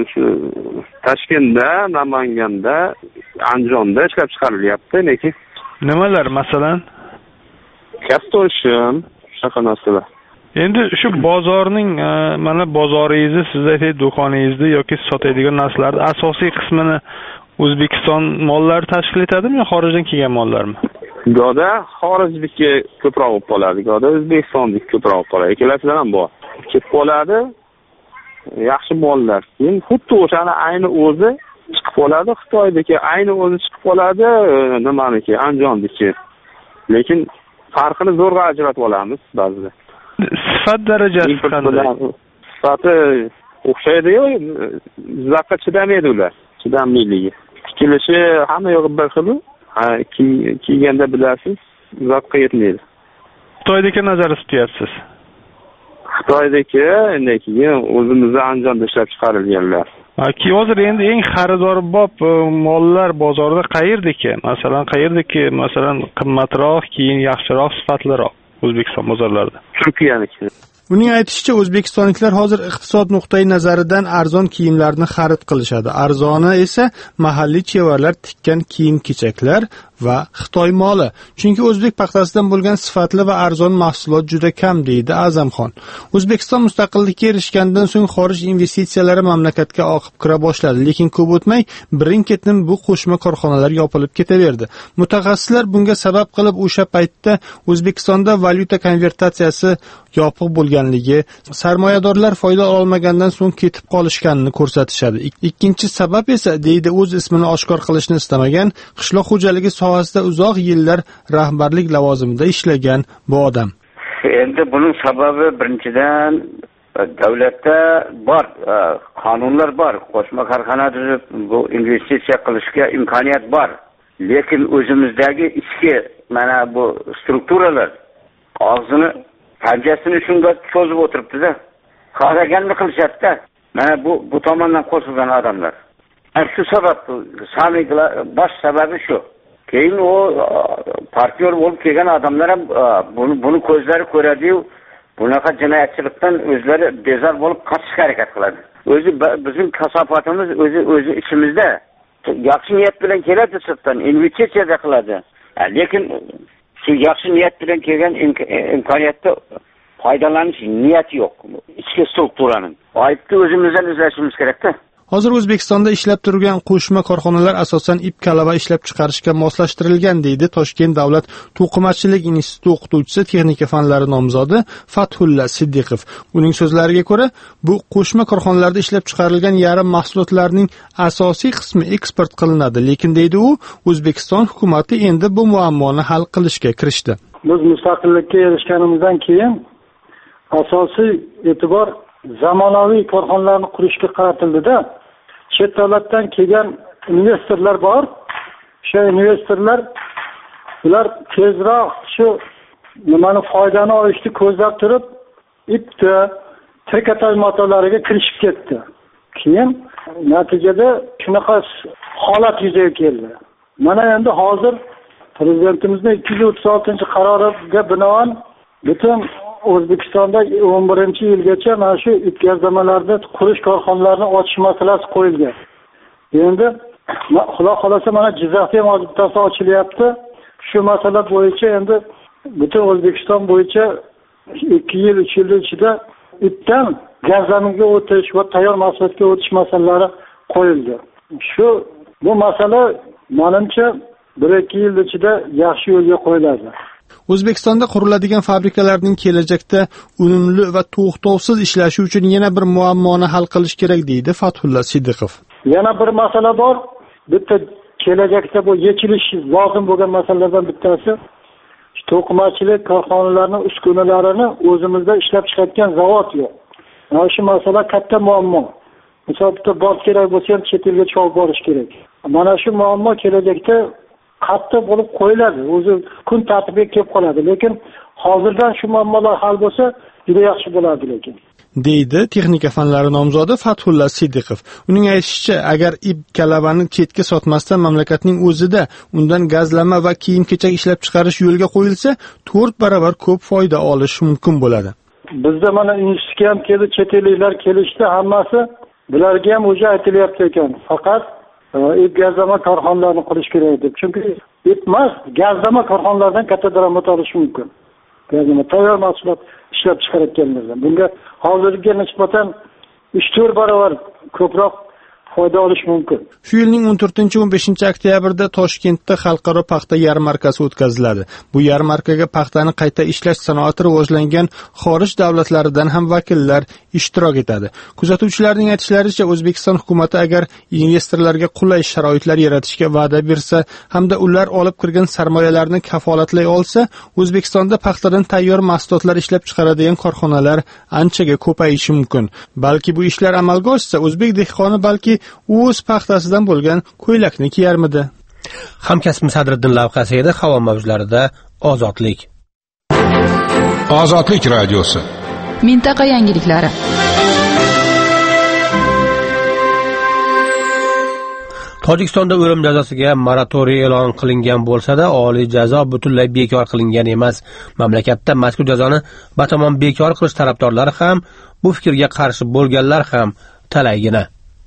Toshkentda, Namanganda, Andijonda ishlab chiqarilyapti, lekin nimalar masalan? Kastoshim, shunaqa narsalar. Endi shu bozorning mana bozoringizni, sizdagi do'koningizni yoki sotadigan narsalarning asosiy qismini O'zbekiston mollari tashkil etadimi yo xorijdan kelgan mollarmi? Go'da xorijniki ko'proq bo'lib qoladi, go'da O'zbekistonniki ko'proq bo'lib qoladi. Ikkalasidan ham bor. Kelib qoladi. Yaxshi mollar. Keyin xuddi o'shani ayni o'zi chiqib qoladi, Xitoydagi ayni o'zi chiqib qoladi, nimaniki, Andijondagi. Lekin farqini zo'rg'a ajratib olamiz ba'zida. Sifat darajasi qanday? Sifati o'xshaydi-yu, uzoqqa chidamaydi ular. Chidamliligi. Tikilishi hamma yo'q bir xil. Kiyganda bilasiz, uzoqqa yetmaydi. Xitoydagi nazarda tutyapsiz. Xitoydagi keyin o'zimizda Andijonda ishlab chiqarilganlar. Hozir endi eng xaridorbop mollar bozorda qayerdaki? Masalan, qimmatroq, keyin yaxshiroq, sifatliroq O'zbekiston bozorlarida. Turkiyaniki. Uning aytishicha, o'zbekistonliklar hozir iqtisod nuqtai nazaridan arzon kiyimlarni xarid qilishadi. Arzoni esa mahalliy chevarlar tikkan kiyim-kechaklar va Xitoy moli. Chunki o'zbek paxtasidan bo'lgan sifatli va arzon mahsulot juda kam, deydi Azamxon. O'zbekiston mustaqillikka erishgandan so'ng xorij investitsiyalari mamlakatga oqib kira boshladi, lekin ko'p o'tmay birin-ketin bu qo'shma korxonalar yopilib ketaverdi. Mutaxassislar bunga sabab qilib o'sha paytda O'zbekistonda valyuta konvertatsiyasi yopiq bo'lganligi, sarmoyadorlar foyda olmagandan so'ng ketib qolishganini ko'rsatishadi. Ikkinchi sabab esa, deydi o'z ismini oshkor qilishni istamagan, qishloq xo'jaligi sohasida uzoq yillar rahbarlik lavozimida ishlagan bu odam. Endi buning sababi birinchidan davlatda bor, qonunlar bor, qo'shma korxona tuzib bu investitsiya qilishga imkoniyat bor. Lekin o'zimizdagi ichki mana bu strukturalar og'zini panjasini shunga cho'zib o'tiribdi-da. Xohlaganini qilishadi-da. Mana bu tomondan qo'shilgan odamlar. Shu sabab bosh sababi shu. Keyin o partnyor bo'lib kelgan odamlar ham buni ko'zlari ko'radi-yu, bunaqa jinoyatchilikdan o'zlari bezor bo'lib qochishga harakat qiladi. O'zi bizning kasofatimiz o'zi ichimizda. Yaxshi niyat bilan keladi sirtdan, investitsiya qiladi. Lekin shu yaxshi niyat bilan kelgan imkoniyatda foydalanish niyati yo'q. Ichki strukturaning. Aybni o'zimizdan izlashimiz kerak-da. Hozir O'zbekistonda ishlab turgan qo'shma korxonalar asosan ip-kalava ishlab chiqarishga moslashtirilgan, deydi Toshkent davlat to'qimachilik instituti o'qituvchisi, texnika fanlari nomzodi Fathulla Siddiqov. Uning so'zlariga ko'ra, bu qo'shma korxonalarda ishlab chiqarilgan yarim mahsulotlarning asosiy qismi eksport qilinadi, lekin deydi u, O'zbekiston hukumatı endi bu muammoni hal qilishga kirishdi. Biz mustaqillikka erishganimizdan keyin asosiy e'tibor zamonaviy korxonalarni qurishga qaratildi-da. Chet davlatdan kelgan investorlar bor. O'sha investorlar ular tezroq shu nimani foydani olishni ko'zlab turib, ipni trikotaj matolariga kirishib ketdi. Keyin natijada shunaqa holat yuzaga keldi. Mana endi hozir prezidentimizning 236-qaroriga binoan butun O'zbekistonda 11-yilgacha mana shu gazlamalarda qurish korxonalarini ochish masalasi qo'yilgan. Endi xudo xolasa mana Jizzaxda ham bittasi ochilyapti. Shu masala bo'yicha endi butun O'zbekiston bo'yicha 2 yil, 3 yil ichida ipdan gazlamaga o'tish va tayyor mahsulotga o'tish masalalari qo'yildi. Bu masala menimcha 1-2 yil ichida yaxshi yo'lga qo'yiladi. O'zbekistonda quriladigan fabrikalarning kelajakda unumli va to'xtovsiz ishlashi uchun yana bir muammoni hal qilish kerak deydi Fathulla Sidiqov. Yana bir masala bor. Bitta kelajakda bu yechilish lozim bo'lgan masalalardan bittasi to'qimachilik korxonalarining uskunalarini o'zimizda ishlab chiqargan zavod yo'q. Mana shu masala katta muammo. Misolda bor kerak bo'lsa ham chet elga olib borish kerak. Mana shu muammo kelajakda qattiq bo'lib qo'yiladi. O'zi kun tartibiga kelib qoladi. Lekin hozirdan shu muammolar hal bo'lsa, juda yaxshi bo'ladi lekin. deydi texnika fanlari nomzodi Fathulla Sidiqov. Uning aytishicha, agar ip kalabani chetga sotmasdan mamlakatning o'zida undan gazlama va kiyim-kechak ishlab chiqarish yo'lga qo'yilsa, 4 barobar ko'p foyda olish mumkin bo'ladi. Bizda mana institutga ham kelib, chet elliklar kelishdi, hammasi bularga ham o'zi aytilyapti ekan. Faqat ip gazlama korxonalarini qurish kerak deb. Chunki ip emas, gazlama korxonalaridan katta daromad olish mumkin. Gazlama tayyor mahsulot ishlab chiqarayotganimizda. Bunga hozirgiga nisbatan 3-4 barobar ko'proq foyda olish mumkin. Shu yilning 14-15 oktyabrda Toshkentda xalqaro paxta yarmarkasi o'tkaziladi. Bu yarmarkaga paxtani qayta ishlash sanoati rivojlangan xorij davlatlaridan ham vakillar ishtirok etadi. Kuzatuvchilarning aytishlaricha, O'zbekiston hukumatı agar investorlarga qulay sharoitlar yaratishga va'da bersa hamda ular olib kirgan sarmoyalarni kafolatlay olsa, O'zbekistonda paxtadan tayyor mahsulotlar ishlab chiqaradigan korxonalar anchaga ko'payishi mumkin. Balki bu ishlar amalga oshsa, o'zbek dehqoni balki o'z paxtasidan bo'lgan ko'ylakni kiyarmidi. Hamkasbim Sadriddin lavhasi edi. Havo mavjlarida ozodlik. Ozodlik radiosi. Mintaqa yangiliklari. Tojikistonda o'lim jazosiga moratoriy e'lon qilingan bo'lsa-da, oliy jazo butunlay bekor qilingan emas. Mamlakatda mazkur jazoni batamom bekor qilish tarafdorlari ham, bu fikrga qarshi bo'lganlar ham talaygina.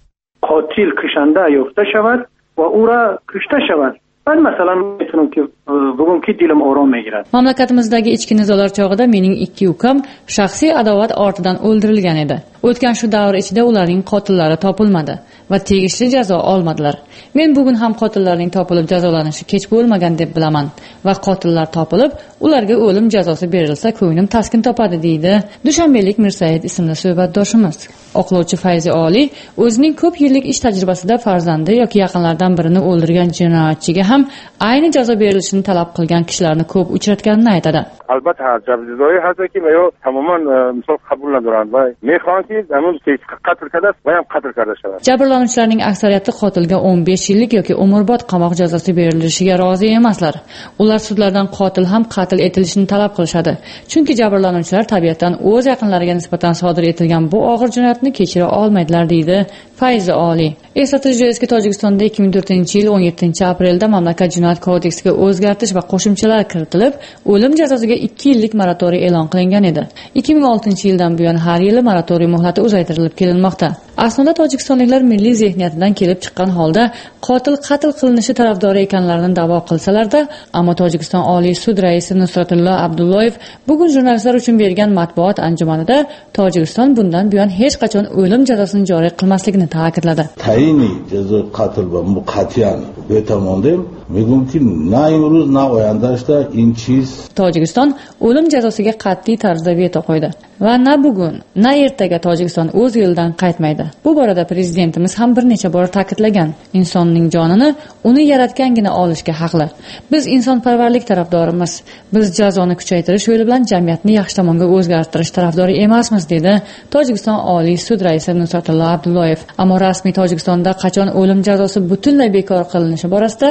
Qotil kishanda yo'qda shavad va ura kuchda shavad. Ben mesela aytdim bugungi dilim o'rolmay kiradi. Mamlakatimizdagi ichki nizolar chog'ida mening 2 ukam shaxsiy adovat ortidan o'ldirilgan edi. O'tgan shu davr ichida ularning qotillari topilmadi va tegishli jazo olmadilar. Men bugun ham qotillarning topilib jazolanishi kech bo'lmagan deb bilaman va qotillar topilib, ularga o'lim jazosi berilsa, ko'nglim taskin topadi deydi Dushanbelik Mirsaid ismli suhbatdoshimiz. Oqlovchi Fayzi Oliy o'zining ko'p yillik ish tajribasida farzandi yoki yaqinlaridan birini o'ldirgan jinoyatchiga ham ayni jazo berilishini talab qilgan kishilarni ko'p uchratganini aytadi. Albatta, jazoyi hazaki va yo tamoman misol qabul nadaran va mehonki zamon qatl kadas va ham qatl kadashlar. Jabrlanuvchilarning aksariyati qotilga 15 yillik yoki umrbod qamoq jazosi berilishiga rozi emaslar. Ular sudlardan qotil ham qatl etilishini talab qilishadi. Chunki jabrlanuvchilar tabiatan o'z yaqinlariga nisbatan sodir etilgan bu og'ir jinoyatni kechira olmaydilar deydi Fayzi Oliy. Eslatish joizki, Tojikistonda 2004-yil 17-aprelda mamlakat jinoyat kodeksiga o'zgartirish va qo'shimchalar kiritilib, o'lim jazosiga 2 yillik moratoriy e'lon qilingan edi. 2006-yildan buyon har yili moratoriy muhlati uzaytirilib kelinmoqda. Aslida tojikistonliklar milliy zehniyatidan kelib chiqqan holda qotil qatl qilinishi tarafdori ekanlarini da'vo qilsalarda, ammo Tojikiston Oliy sud raisi Nusratullo Abdullayev bugun jurnalistlar uchun bergan matbuot anjumanida Tojikiston bundan buyon hech qachon o'lim jazosini joriy qilmasligini ta'kidladi. Tayini jazo qatl va muqatiyan betamondim میگم که نه امروز نه آیندهشda این چیز Tojikiston o'lim jazosiga qat'iy tarzda veto qo'ydi va na bugun, na ertaga Tojikiston o'z yo'lidan qaytmaydi. Bu borada prezidentimiz ham bir necha bor ta'kidlagan, insonning jonini uni yaratgangina olishga haqli. Biz insonparvarlik tarafdorimiz. Biz jazoni kuchaytirish yo'li bilan jamiyatni yaxshi tomonga o'zgartirish tarafdori emasmiz, dedi Tojikiston Oliy sud raisi Nusratullo Abdullayev. Ammo rasmiy Tojikistonda qachon o'lim jazosi butunlay bekor qilinishi borasida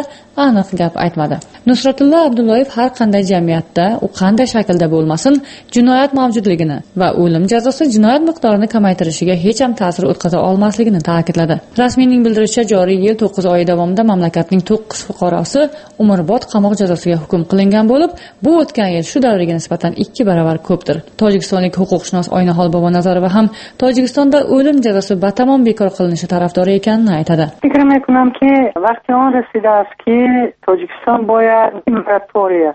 aniq gap aytmadi. Nusratullo Abdullayev har qanday jamiyatda, u qanday shaklda bo'lmasin, jinoyat mavjudligini va o'lim jazosi jinoyat miqdorini kamaytirishiga hech ham ta'sir o'tkaza olmasligini ta'kidladi. Rasmiyning bildirishicha, joriy yil 9 oy davomida mamlakatning 9 fuqarosi umrbod qamoq jazosiga hukm qilingan bo'lib, bu o'tgan yil shu davraga nisbatan 2 baravar ko'pdir. Tojikistonlik huquqshunos Oynahol Bobonazarova ham Tojikistonda o'lim jazosi batamom bekor qilinishi tarafdori ekanini aytadi. فکر میکنم که وقتی آن رسیده است که تاجیکستان باید موراtoriya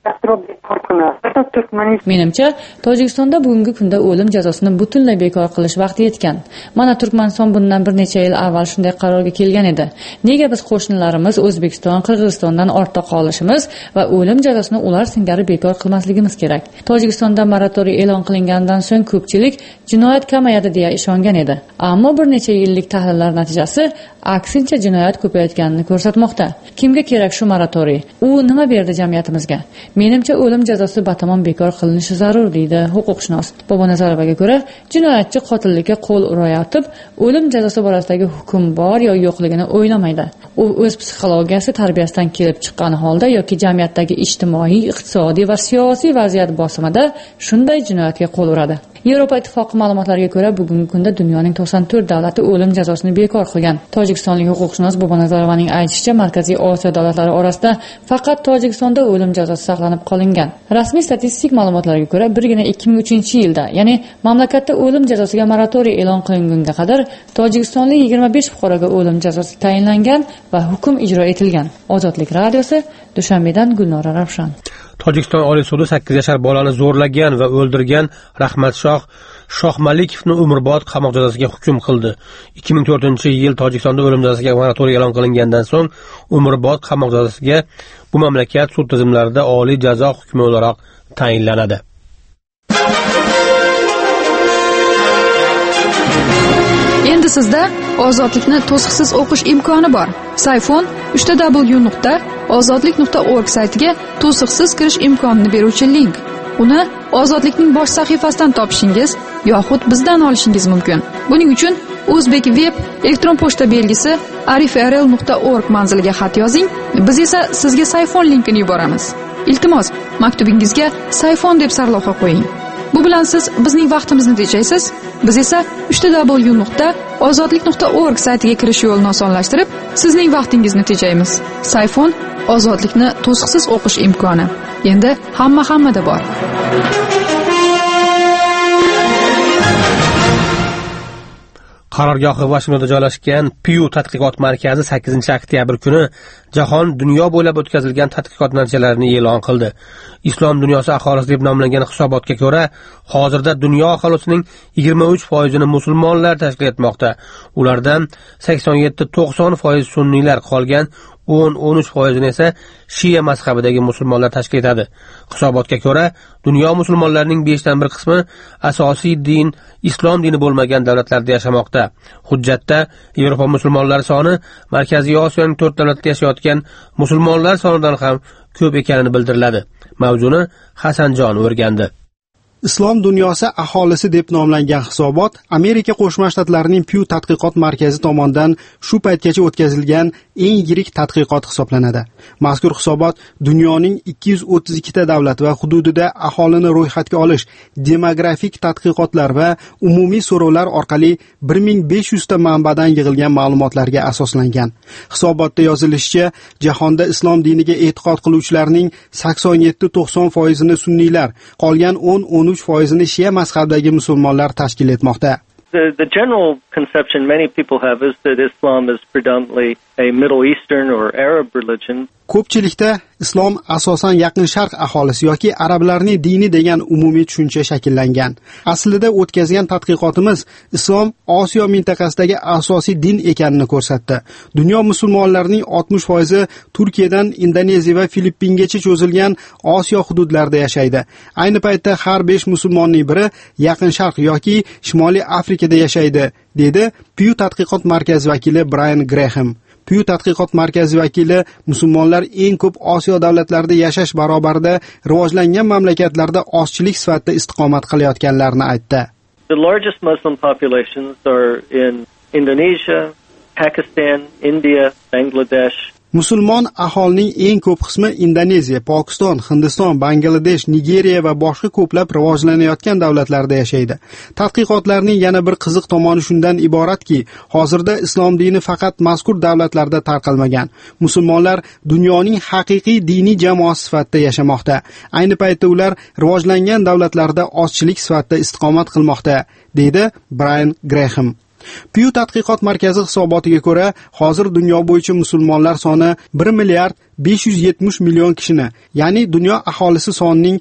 Menimcha, Tojikistonda bugungi kunda o'lim jazosini butunlay bekor qilish vaqti yetgan. Mana Turkmaniston bundan bir necha yil avval shunday qarorga kelgan edi. Nega biz qo'shnilarimiz O'zbekiston, Qirg'izistondan ortda qolishimiz va o'lim jazosini ular singari bekor qilmasligimiz kerak? Tojikistonda moratoriy e'lon qilingandan so'ng ko'pchilik jinoyat kamayadi deya ishongan edi. Ammo bir necha yillik tahlillar natijasi aksincha jinoyat ko'payayotganini ko'rsatmoqda. Kimga kerak shu moratoriy? U nima berdi jamiyatimizga? Menimcha o'lim jazosi batamom bekor qilinishi zarur, deydi huquqshunos. Bobonazarovaga ko'ra, jinoyatchi qotillikka qo'l urayotib, o'lim jazosi borasidagi hukm bor yo yo'qligini o'ylamaydi. U o'z psixologiyasi, tarbiyasidan kelib chiqqan holda yoki jamiyatdagi ijtimoiy, iqtisodiy va siyosiy vaziyat bosimida shunday jinoyatga qo'l uradi. Yevropa Ittifoqi ma'lumotlariga ko'ra, bugungi kunda dunyoning 94 davlati o'lim jazosini bekor qilgan. Tojikistonlik huquqshunos Bobonazarovaning aytishicha, Markaziy Osiyo davlatlari orasida faqat Tojikistonda o'lim jazosi saqlanib qolingan. Rasmiy statistik ma'lumotlarga ko'ra, birgina 2003-yilda, ya'ni mamlakatda o'lim jazosiga moratoriy e'lon qilingunga qadar tojikistonlik 25 fuqaroga o'lim jazosi tayinlangan va hukm ijro etilgan. Ozodlik radiosi, Dushanbedan Gulnora Ravshan. Tojikiston Oliy sudi 8 yashar bolani zo'rlagan va o'ldirgan Rahmatshoh Shohmalikovni umrbod qamoq jazosiga hukm qildi. 2004-yil Tojikistonda o'lim jazosiga moratoriy e'lon qilingandan so'ng umrbod qamoq jazosiga bu mamlakat sud tizimlarida oliy jazo hukmi o'laroq tayinlanadi. Endi sizda ozodlikni to'siqsiz o'qish imkoni bor. Sayfon www.ozodlik.org saytiga to'siqsiz kirish imkonini beruvchi link. Uni Ozodlikning bosh sahifasidan topishingiz yoxud bizdan olishingiz mumkin. Buning uchun O'zbek web elektron pochta belgisi arifrl.org manziliga xat yozing. Biz esa sizga Sayfon linkini yuboramiz. Iltimos, maktubingizga Sayfon deb sarlavha qo'ying. Bu bilan siz bizning vaqtimizni tejaysiz. Biz esa www.ozodlik.org saytiga kirish yo'lini osonlashtirib, sizning vaqtingizni tejaymiz. Sayfon ozodlikni to'siqsiz o'qish imkoni. Endi hammada bor. Qarorgohi Vashingtonda joylashgan Pew tadqiqot markazi 8-oktyabr kuni jahon dunyo bo'ylab o'tkazilgan tadqiqot natijalarini e'lon qildi. Islom dunyosi aholisi deb nomlangan hisobotga ko'ra, hozirda dunyo aholisining 23% musulmonlar tashkil etmoqda. Ulardan 87-90% sunniylar, qolgan 10-13% esa Shia mazhabidagi musulmonlar tashkil etadi. Hisobotga ko'ra, dunyo musulmonlarining 5/1 qismi asosiy din islom dini bo'lmagan davlatlarda yashamoqda. Hujjatda Yevropa musulmonlari soni Markaziy Osiyoning 4 davlatida yashayotgan musulmonlar sonidan ham ko'p ekanini bildiriladi. Mavzuni Hasanjon o'rgandi. Islom dunyosi aholisi deb nomlangan hisobot Amerika Qo'shma Shtatlarining Pew tadqiqot markazi tomonidan shu paytgacha o'tkazilgan eng yirik tadqiqot hisoblanadi. Mazkur hisobot dunyoning 232 ta davlat va hududida aholini ro'yxatga olish, demografik tadqiqotlar va umumiy so'rovlar orqali 1500 ta manbadan yig'ilgan ma'lumotlarga asoslangan. Hisobotda yozilishicha, jahonda islom diniga e'tiqod qiluvchilarning 87-90% sunniylar, qolgan 10-13% Shia mazhabidagi musulmonlar tashkil etmoqda. The general conception many people have is that Islam is predominantly a Middle Eastern or Arab religion. Ko'pchilikda islom asosan Yaqin Sharq aholisi yoki arablarning dini degan umumiy tushuncha shakllangan. Aslida o'tkazgan tadqiqotimiz islom Osiyo mintaqasidagi asosiy din ekanini ko'rsatdi. Dunyo musulmonlarining 60% Turkiyadan Indoneziya va Filippingacha cho'zilgan Osiyo hududlarida yashaydi. Ayni paytda har 5 musulmonning biri Yaqin Sharq yoki Shimoliy Afrikada yashaydi, dedi Pew tadqiqot markazi vakili Brian Graham. Pew tadqiqot markazi vakili musulmonlar eng ko'p Osiyo davlatlarida yashash barobarida rivojlangan mamlakatlarda ozchilik sifatida istiqomat qilayotganlarini aytdi. The largest Muslim populations are in Indonesia, Pakistan, India, Bangladesh. Musulmon aholining eng ko'p qismi Indoneziya, Pokiston, Hindiston, Bangladesh, Nigeriya va boshqa ko'plab rivojlanayotgan davlatlarda yashaydi. Tadqiqotlarning yana bir qiziq tomoni shundan iboratki, hozirda islom dini faqat mazkur davlatlarda tarqalmagan. Musulmonlar dunyoning haqiqiy diniy jamoasi sifatida yashamoqda. Ayni paytda ular rivojlangan davlatlarda ozchilik sifatida istiqomat qilmoqda, deydi Brian Graham. Pew tadqiqot markazi hisobotiga ko'ra, hozir dunyo bo'yicha musulmonlar soni 1 milliard 570 million kishini, ya'ni dunyo aholisi sonining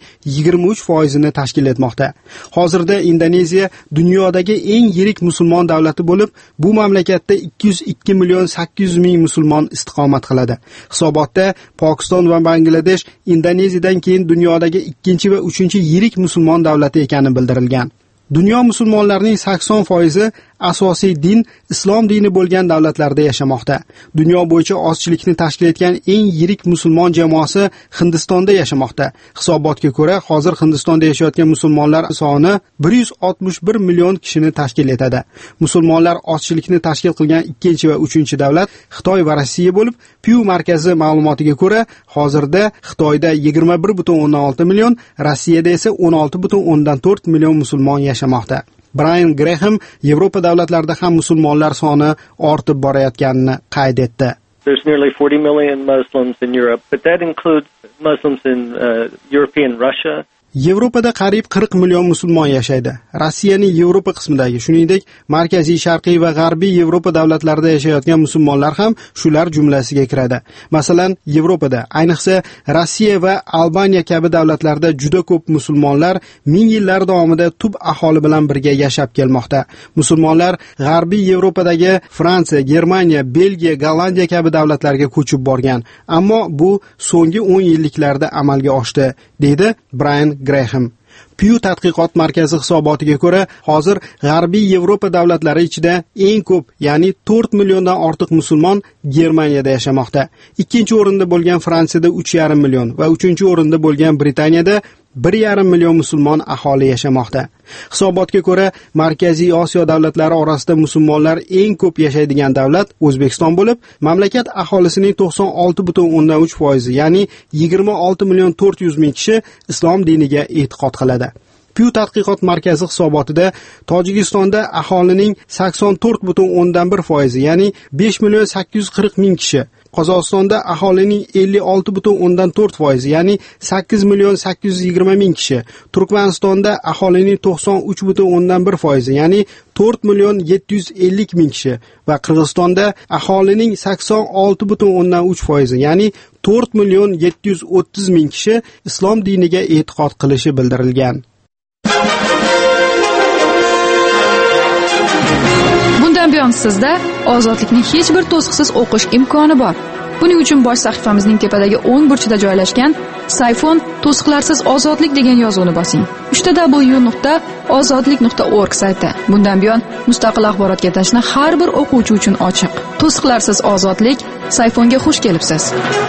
23% tashkil etmoqda. Hozirda Indoneziya dunyodagi eng yirik musulmon davlati bo'lib, bu mamlakatda 202 million 800 ming musulmon istiqomat qiladi. Hisobotda Pokiston va Bangladesh Indoneziyadan keyin dunyodagi 2 va 3 yirik musulmon davlati ekani bildirilgan. Dunyo musulmonlarining 80% asosiy din islom dini bo'lgan davlatlarda yashamoqda. Dunyo bo'yicha ozchilikni tashkil etgan eng yirik musulmon jamoasi Hindistonda yashamoqda. Hisobotga ko'ra, hozir Hindistonda yashayotgan musulmonlar soni 161 million kishini tashkil etadi. Musulmonlar ozchilikni tashkil qilgan ikkinchi va uchinchi davlat Xitoy va Rossiya bo'lib, Pew markazi ma'lumotiga ko'ra, hozirda Xitoyda 21,6 million, Rossiyada esa 16,4 million musulmon yashamoqda. Brian Graham Yevropa davlatlarida ham musulmonlar soni ortib borayotganini qayd etdi. There's nearly 40 million Muslims in Europe, but that includes Muslims in European Russia. Yevropada qariyb 40 million musulmon yashaydi. Rossiyaning Yevropa qismidagi, shuningdek, markaziy, sharqiy va g'arbiy Yevropa davlatlarida yashayotgan musulmonlar ham shular jumlasiga kiradi. Masalan, Yevropada, ayniqsa Rossiya va Albaniya kabi davlatlarda juda ko'p musulmonlar ming yillar davomida tub aholi bilan birga yashab kelmoqda. Musulmonlar g'arbiy Yevropadagi Fransiya, Germaniya, Belgiya, Gollandiya kabi davlatlarga ko'chib borgan, ammo bu so'nggi 10 yilliklarda amalga oshdi, deydi Brian Graham. Pew tadqiqot markazi hisobotiga ko'ra, hozir g'arbiy Yevropa davlatlari ichida eng ko'p, ya'ni 4 milliondan ortiq musulmon Germaniyada yashamoqda. Ikkinchi o'rinda bo'lgan Fransiyada 3,5 million va uchinchi o'rinda bo'lgan Britaniyada 1,5 million musulmon aholi yashamoqda. Hisobotga ko'ra, Markaziy Osiyo davlatlari orasida musulmonlar eng ko'p yashaydigan davlat O'zbekiston bo'lib, mamlakat aholisining 96,3%, ya'ni 26 million 400 ming kishi islom diniga e'tiqod qiladi. Pew tadqiqot markazi hisobotida Tojikistonda aholining 84,1%, ya'ni 5 million 840 ming kishi, Qozog'istonda aholining 56,4%, ya'ni 8 million 820 ming kishi, Turkmanistonda aholining 93,1%, ya'ni 4 million 750 ming kishi va Qirg'izistonda aholining 86,3%, ya'ni 4 million 730 ming kishi islom diniga e'tiqod qilishi bildirilgan. Bundan buyon sizda ozodlikni hech bir to'siqsiz o'qish imkoni bor. Buning uchun bosh sahifamizning tepadagi o'ng burchida joylashgan Sayfon to'siqlarsiz ozodlik degan yozuvni bosing. www.ozodlik.org sayti. Bundan buyon mustaqil axborotga tashna har bir o'quvchi uchun ochiq. To'siqlarsiz ozodlik Sayfonga xush kelibsiz.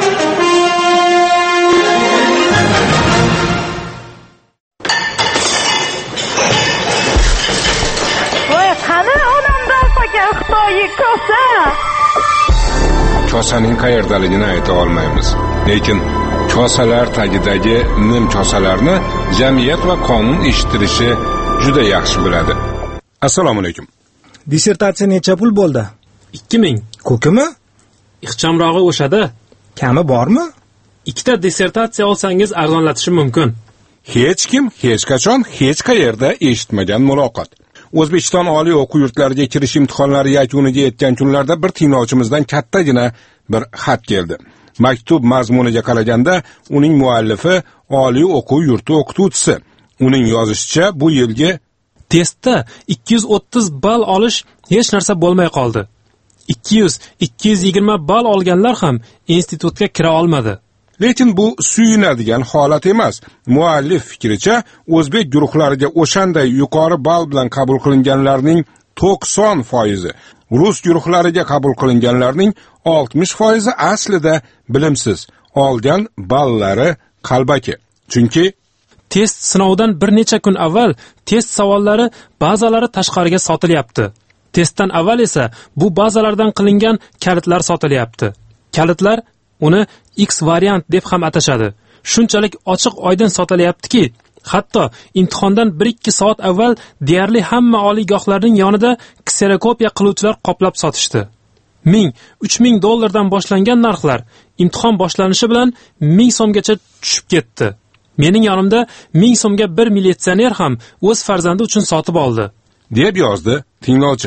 Kosaning qayerdaligini ayta olmaymiz. Lekin kosalar tagidagi nim kosalarni jamiyat va qonun eshittirishi juda yaxshi bo'ladi. Assalomu alaykum. Dissertatsiya necha pul bo'ldi? 2000. Ko'kimi? Ixchamrog'i o'shada. Kami bormi? 2 ta dissertatsiya olsangiz arzonlatishi mumkin. Hech kim hech qachon hech qayerda eshitmagan muloqot. O'zbekiston oliy o'quv yurtlariga kirish imtihonlari yakuniga yetgan kunlarda bir tinglovchimizdan kattagina bir xat keldi. Maktub mazmuniga qaraganda uning muallifi oliy o'quv yurti o'qituvchisi. Uning yozishicha bu yilgi testda 230 ball olish hech narsa bo'lmay qoldi. 200-220 ball olganlar ham institutga kira olmadi. Lekin bu suyunadigan holat emas. Muallif fikricha, o'zbek guruhlariga o'shanday yuqori ball bilan qabul qilinganlarning 90%, rus guruhlariga qabul qilinganlarning 60% aslida bilimsiz, olgan ballari qalbaki. Chunki test sinovdan bir necha kun avval test savollari bazalari tashqariga sotilyapti. Testdan avval esa bu bazalardan qilingan kalitlar sotilyapti. Kalitlar uni X variant deb ham atashadi. Shunchalik ochiq oydin sotilyaptiki, hatto imtihondan 1-2 soat avval deyarli hamma oliygohlarning yonida kserokopiya qiluvchilar qoplab sotishdi. 1000-3000 dollardan boshlangan narxlar imtihon boshlanishi bilan 1000 so'mgacha tushib ketdi. Mening yonimda 1000 so'mga bir militsioner ham o'z farzandi uchun sotib oldi, deb yozdi tinglovchi.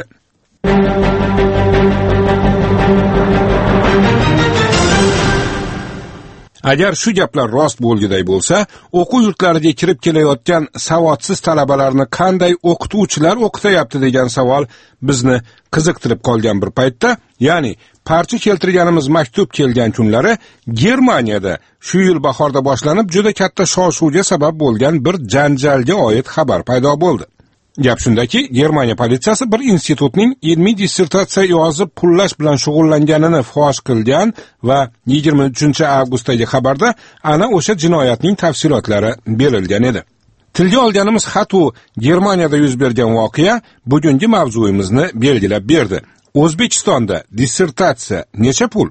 Agar shu gaplar rost bo'lgiday bo'lsa, o'quv yurtlariga kirib kelayotgan savodsiz talabalarni qanday o'qituvchilar o'qitayapti degan savol bizni qiziqtirib qolgan bir paytda, ya'ni parcha keltirganimiz maktub kelgan kunlari Germaniyada shu yil bahorda boshlanib juda katta shov-shuvga sabab bo'lgan bir janjalga oid xabar paydo bo'ldi. Gap shundaki, Germaniya politsiyasi bir institutning ilmiy dissertatsiya yozib pullash bilan shug'ullanganini fosh qilgan va 23-avgustdagi xabarda ana o'sha jinoyatning tafsilotlari berilgan edi. Tilga olganimiz xatu Germaniyada yuz bergan voqea bugungi mavzuyimizni belgilab berdi. O'zbekistonda dissertatsiya necha pul?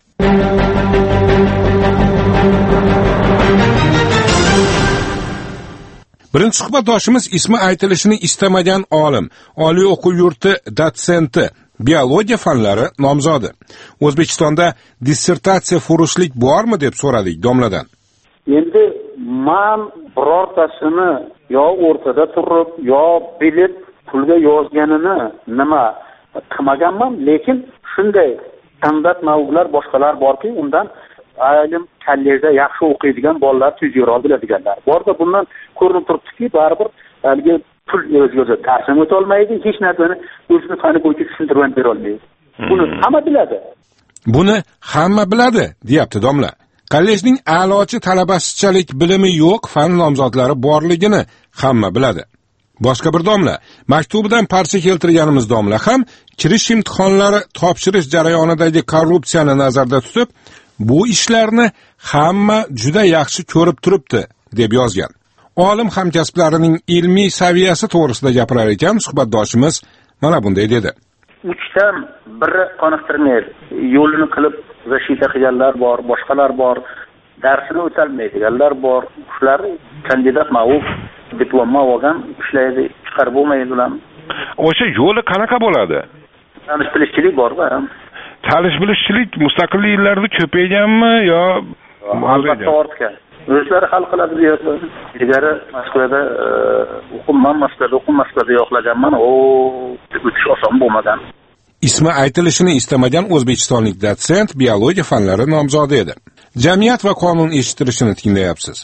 Birinchi suhbatdoshimiz ismi aytilishini istamagan olim, oliy o'quv yurti dotsenti, biologiya fanlari nomzodi. O'zbekistonda dissertatsiya furushlik bormi deb so'radik domladan. Endi men birortasini yo o'rtada turib, yo bilib pulga yozganini nima qilmaganman, lekin shunday standart mavzular boshqalar borki, undan ayrim kollejda yaxshi o'qiydigan bolalar tezroq biladiganlar borda, bundan ko'rinib turibdiki, baribir haligi pul o'zga darsini o'ta olmaydi, hech narsani o'zini fani bo'yicha tushuntirib bera olmaydi. Buni hamma biladi. Buni hamma biladi, deyapti domla. Kollejning a'lochi talabasichalik bilimi yo'q fan nomzodlari borligini hamma biladi. Boshqa bir domla, maktubidan parcha keltirganimiz domla ham kirish imtihonlari topshirish jarayonidagi korrupsiyani nazarda tutib, bu ishlarni hamma juda yaxshi ko'rib turibdi deb yozgan. Olim hamkasblarining ilmiy saviyasi to'g'risida gapirar ekan, suhbatdoshimiz mana bunday dedi. 3dan biri qoniqtirmaydi. Yo'lini qilib zashita qilganlar bor, boshqalar bor, darsini o'talmaydiganlar bor. Shular kandidat ma'lum diplomma olgan ishlaydi, chiqarib bo'lmaydi bilan. O'sha yo'li qanaqa bo'ladi? Tanish bilishchilik bormi? Tanish bilishchilik mustaqillik yillarida ko'payganmi yo albatta ortgan? O'zlari hal qiladi deyapti. Ilgari Moskvada Moskvada yo'qlaganman. O'tish oson bo'lmagan. Ismi aytilishini istamagan o'zbekistonlik dotsent biologiya fanlari nomzodi edi. Jamiyat va qonun eshittirishini tinglayapsiz.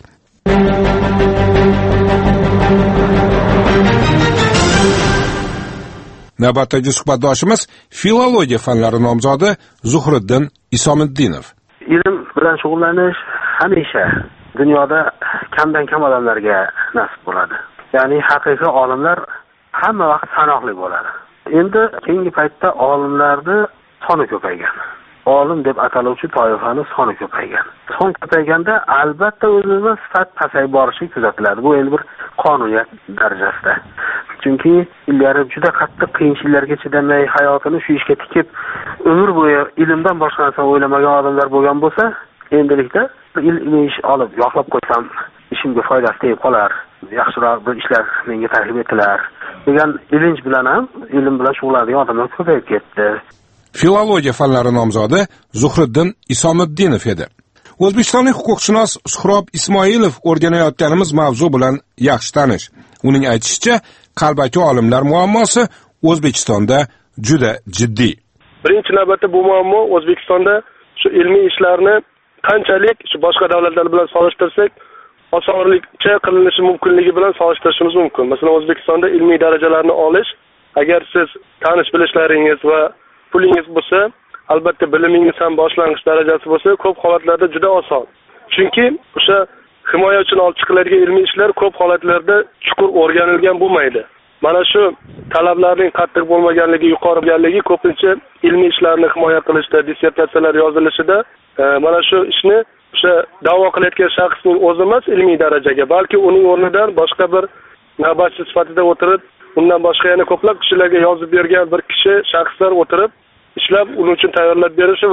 Navbatdagi suhbatdoshimiz filologiya fanlari nomzodi Zuhriddin Isomiddinov. Ilm bilan shug'ullanish hamisha dunyoda kamdan kam odamlarga nasib bo'ladi. Ya'ni haqiqiy olimlar hamma vaqt sanoqli bo'ladi. Endi keyingi paytda olimlarni soni ko'paygan. Olim deb ataluvchi toifani soni ko'paygan. Son ko'payganda albatta o'zimizda sifat pasayib borishi kuzatiladi. Bu endi bir qonuniyat darajasida. Chunki ilgari juda qattiq qiyinchiliklarga chidamay hayotini shu ishga tikib, umr bo'yi ilmdan boshqa narsa o'ylamagan odamlar bo'lgan bo'lsa, endilikda ilmiy ish olib yoqlab qo'ysam, ishimga foydasi tegib qolar, yaxshiroq bir ishlar menga taklif etilar degan ilinj bilan ham ilm bilan shug'ullanadigan odamlar ko'payib ketdi. Filologiya fanlari nomzodi Zuhriddin Isomiddinov edi. O'zbekistonlik huquqshunos Suhrob Ismoilov o'rganayotganimiz mavzu bilan yaxshi tanish. Uning aytishicha, qalbaki olimlar muammosi O'zbekistonda juda jiddiy. Birinchi navbatda bu muammo O'zbekistonda shu ilmiy ishlarni qanchalik shu boshqa davlatlar bilan solishtirsak, osonlikcha qilinishi mumkinligi bilan solishtirishimiz mumkin. Masalan, O'zbekistonda ilmiy darajalarni olish, agar siz tanish bilishlaringiz va pulingiz bo'lsa, albatta bilimingiz ham boshlang'ich darajasi bo'lsa, ko'p holatlarda juda oson. Chunki o'sha himoya uchun olib chiqiladigan ilmiy ishlar ko'p holatlarda chuqur o'rganilgan bo'lmaydi. Mana shu talablarning qattiq bo'lmaganligi, yuqori bo'lganligi ko'pincha ilmiy ishlarni himoya qilishda, dissertatsiyalar yozilishida mana shu ishni o'sha da'vo qilayotgan shaxsning o'zi emas ilmiy darajaga, balki uning o'rnidan boshqa bir navbatchi sifatida o'tirib, undan boshqa yana ko'plab kishilarga yozib bergan bir kishi, shaxslar o'tirib ishlab uning uchun tayyorlab berishi va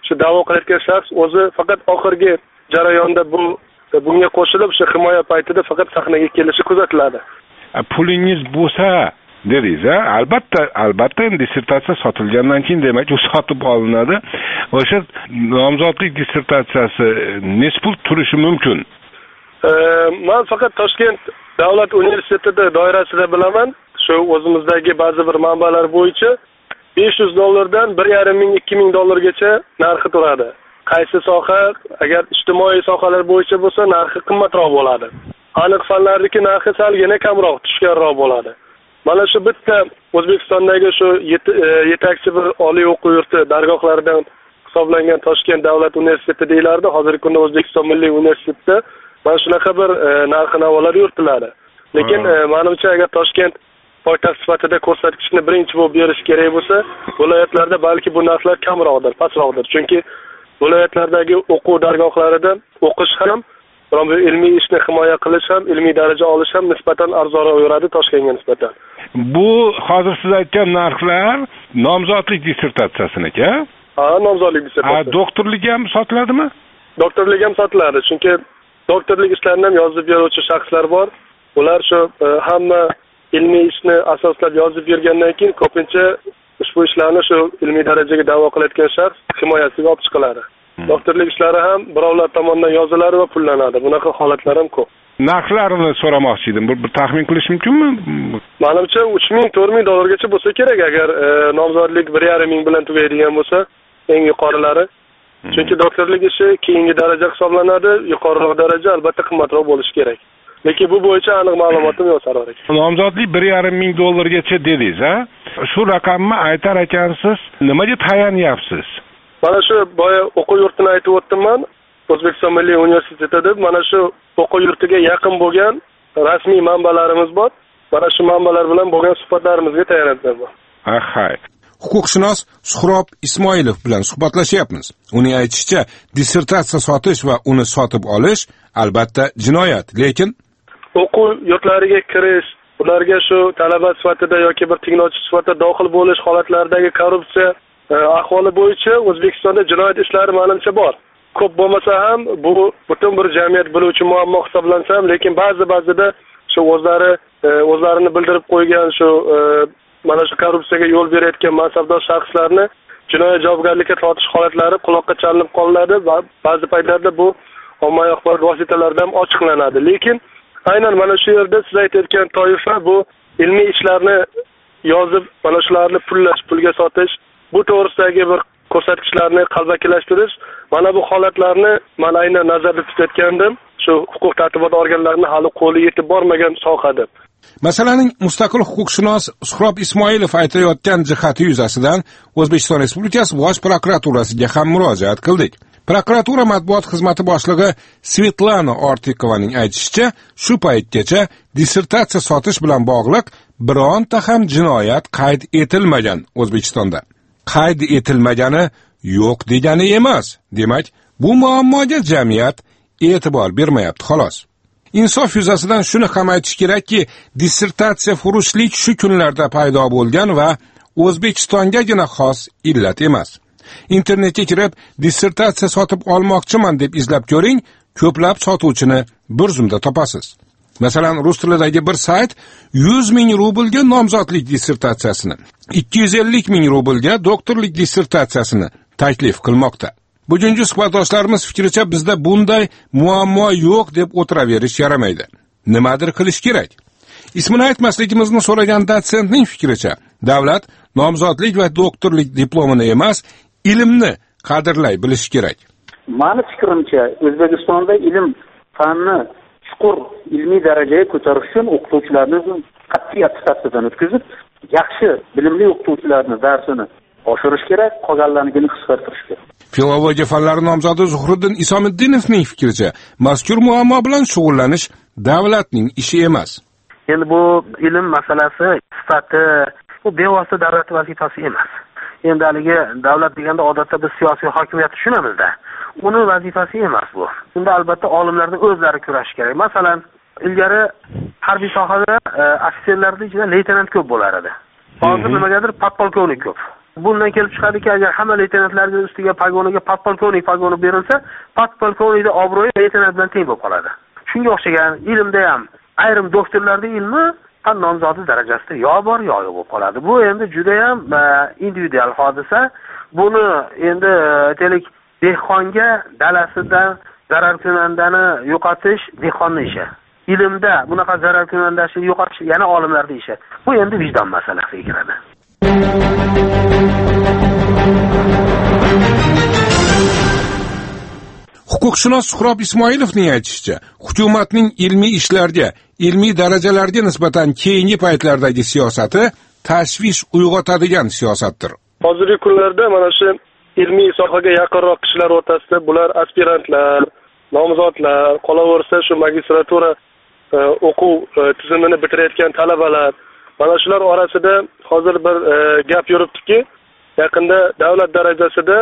shu da'vo qilayotgan shaxs o'zi faqat oxirgi jarayonda bunga qo'shilib shu himoya paytida faqat sahnaga kelishi kuzatiladi. Pulingiz bo'lsa dedingiz, albatta dissertatsiya sotilgandan keyin demak u sotib olinadi. O'sha nomzodlik dissertatsiyasi necha pul turishi mumkin? Men faqat Toshkent davlat universiteti doirasida bilaman. Shu o'zimizdagi ba'zi bir manbalar bo'yicha $500 dan $1,500-2,000 narxi turadi. Qaysi soha, agar ijtimoiy sohalar bo'yicha bo'lsa, narxi qimmatroq bo'ladi. Aniq fanlarniki narxi salgina kamroq, tushganroq bo'ladi. Mana shu bitta O'zbekistondagi shu yetakchi bir oliy o'quv yurti dargohlaridan hisoblangan Toshkent davlat universiteti deyilardi. Hozirgi kunda O'zbekiston Milliy universitetida mana shunaqa bir narx-navolar yuritiladi. Lekin menimcha agar Toshkent poytaxt sifatida ko'rsatkichni birinchi bo'lib berish kerak bo'lsa, viloyatlarda balki bu narxlar kamroqdir, pastroqdir. Chunki viloyatlardagi o'quv dargohlarida o'qish ham, biron bir ilmiy ishni himoya qilish ham, ilmiy daraja olish ham nisbatan arzonroq yuradi Toshkentga nisbatan. Bu hozir siz aytgan narxlar nomzodlik dissertatsiyasiniki? Ha, nomzodlik dissertatsiyasi. Doktorlik ham sotiladimi? Doktorlik ham sotiladi. Chunki doktorlik ishlarini ham yozib beruvchi shaxslar bor. Ular shu hamma ilmiy ishni asoslab yozib bergandan keyin ko'pincha ushbu ishlarni shu ilmiy darajaga da'vo qilayotgan shaxs himoyasiga olib chiqiladi. Doktorlik ishlari ham birovlar tomonidan yoziladi va pullanadi. Bunaqa holatlar ham ko'p. Narxlarini so'ramoqchi edim. Bir taxmin qilish mumkinmi? Menimcha $3,000-4,000 bo'lsa kerak agar nomzodlik 1,5 bilan tugaydigan bo'lsa, eng yuqorilari. Chunki doktorlik ishi keyingi daraja hisoblanadi, yuqoriroq daraja albatta qimmatroq bo'lishi kerak. Lekin bu bo'yicha aniq ma'lumotim yo'q Sarvar aka. Nomzodlik $1,500 dedingiz, ha? Shu raqamni aytar ekansiz, nimaga tayanyapsiz? Mana shu boya o'quv yurtini aytib o'tdim-man. O'zbekiston Milliy universitetida mana shu o'quv yurtiga yaqin bo'lgan rasmiy manbalarimiz bor. Mana shu manbalar bilan bo'lgan suhbatlarimizga tayanib Hay. Huquqshunos Suhrob Ismoilov bilan suhbatlashyapmiz. Uning aytishicha, dissertatsiya sotish va uni sotib olish albatta jinoyat, lekin o'quv yurtlariga kirish, ularga shu talaba sifatida yoki bir tinglovchi sifatida daxil bo'lish holatlaridagi korrupsiya ahvoli bo'yicha O'zbekistonda jinoyat ishlari menimcha bor. Ko'p bo'lmasa ham bu butun bir jamiyat biluvchi muammo hisoblansa ham, lekin ba'zida shu o'zlarini bildirib qo'ygan shu mana shu korrupsiyaga yo'l berayotgan mansabdor shaxslarni jinoyat javobgarlikka tortish holatlari quloqqa chalinib qolinadi va ba'zi paytlarda bu ommaviy axborot vositalarida ham ochiqlanadi. Lekin aynan mana shu yerda siz aytayotgan toifa bu ilmiy ishlarni yozib, mana shularni pulga sotish, bu to'g'risidagi bir ko'rsatkichlarni qalbakilashtirish, mana bu holatlarni men aynan nazarda tutayotgandim. Shu huquq tartibot organlarining hali qo'li yetib bormagan sohadir. Masalaning mustaqil huquqshunos Suhrob Ismoilov aytayotgan jihati yuzasidan O'zbekiston Respublikasi Bosh prokuraturasiga ham murojaat qildik. Prokuratura matbuot xizmati boshlig'i Svetlana Ortikovaning aytishicha, shu paytgacha dissertatsiya sotish bilan bog'liq bironta ham jinoyat qayd etilmagan O'zbekistonda. Qayd etilmagani yo'q degani emas. Demak, bu muammoga jamiyat e'tibor bermayapti xolos. Insof yuzasidan shuni ham aytish kerakki, dissertatsiya furushlik shu kunlarda paydo bo'lgan va O'zbekistongagina xos illat emas. Internetga kirib, dissertatsiya sotib olmoqchiman deb izlab ko'ring, ko'plab sotuvchini bir zumda topasiz. Masalan, rus tilidagi bir sayt 100,000 rublga nomzodlik dissertatsiyasini, 250,000 rublga doktorlik dissertatsiyasini taklif qilmoqda. Bugungi suhbatdoshlarimiz fikricha bizda bunday muammo yo'q deb o'tiraverish yaramaydi. Nimadir qilish kerak. Ismini aytmasligimizni so'ragan dotsentning fikricha, davlat nomzodlik va doktorlik diplomini emas, ilmni qadrlay bilish kerak. Meni fikrimcha, O'zbekistonda ilm fanni chuqur ilmiy darajaga ko'tarish uchun o'qituvchilarni qat'iy attestatsiyadan o'tkazib, yaxshi bilimli o'qituvchilarni darsini oshirish kerak, qolganlarni qisqartirish kerak. Filologiya fanlari nomzodi Zuhriddin Isomiddinovning fikricha, mazkur muammo bilan shug'ullanish davlatning ishi emas. Endi bu ilm masalasi sifati bu bevosita davlat vazifasi emas. Endi haligi davlat deganda odatda biz siyosiy hokimiyat tushunamizda. Uning vazifasi emas bu. Bunda albatta olimlarning o'zlari kurashish kerak. Masalan, ilgari harbiy sohada ofitserlarning ichida leytenant ko'p bo'lar edi. Hozir nimagadir podpolkovnik ko'p. Bundan kelib chiqadiki, agar hamma leytenantlarning ustiga pogoniga podpolkovnik pogoni berilsa, podpolkovnikning obro'yi leytenant bilan teng bo'lib qoladi. Shunga o'xshagan ilmda ham ayrim doktorlarning ilmi fan nomzodi darajasida yo bor yo yo'q bo'lib qoladi. Bu endi juda ham individual hodisa. Buni endi aytaylik dehqonga dalasidan zararkunandani yo'qotish dehqonning ishi. Ilmda bunaqa zararkunandani yo'qotish yana olimlarning ishi. Bu endi vijdon masalasiga kiradi. Huquqshunos Suhrob Ismoilovning aytishicha, hukumatning ilmiy ishlarga, ilmiy darajalarga nisbatan keyingi paytlardagi siyosati tashvish uyg'otadigan siyosatdir. Hozirgi kunlarda mana shu ilmiy sohaga yaqinroq kishilar o'rtasida bular aspirantlar, nomzodlar, qolaversa shu magistratura o'quv tizimini bitirayotgan talabalar, mana shular orasida hozir bir gap yuribdiki, yaqinda davlat darajasida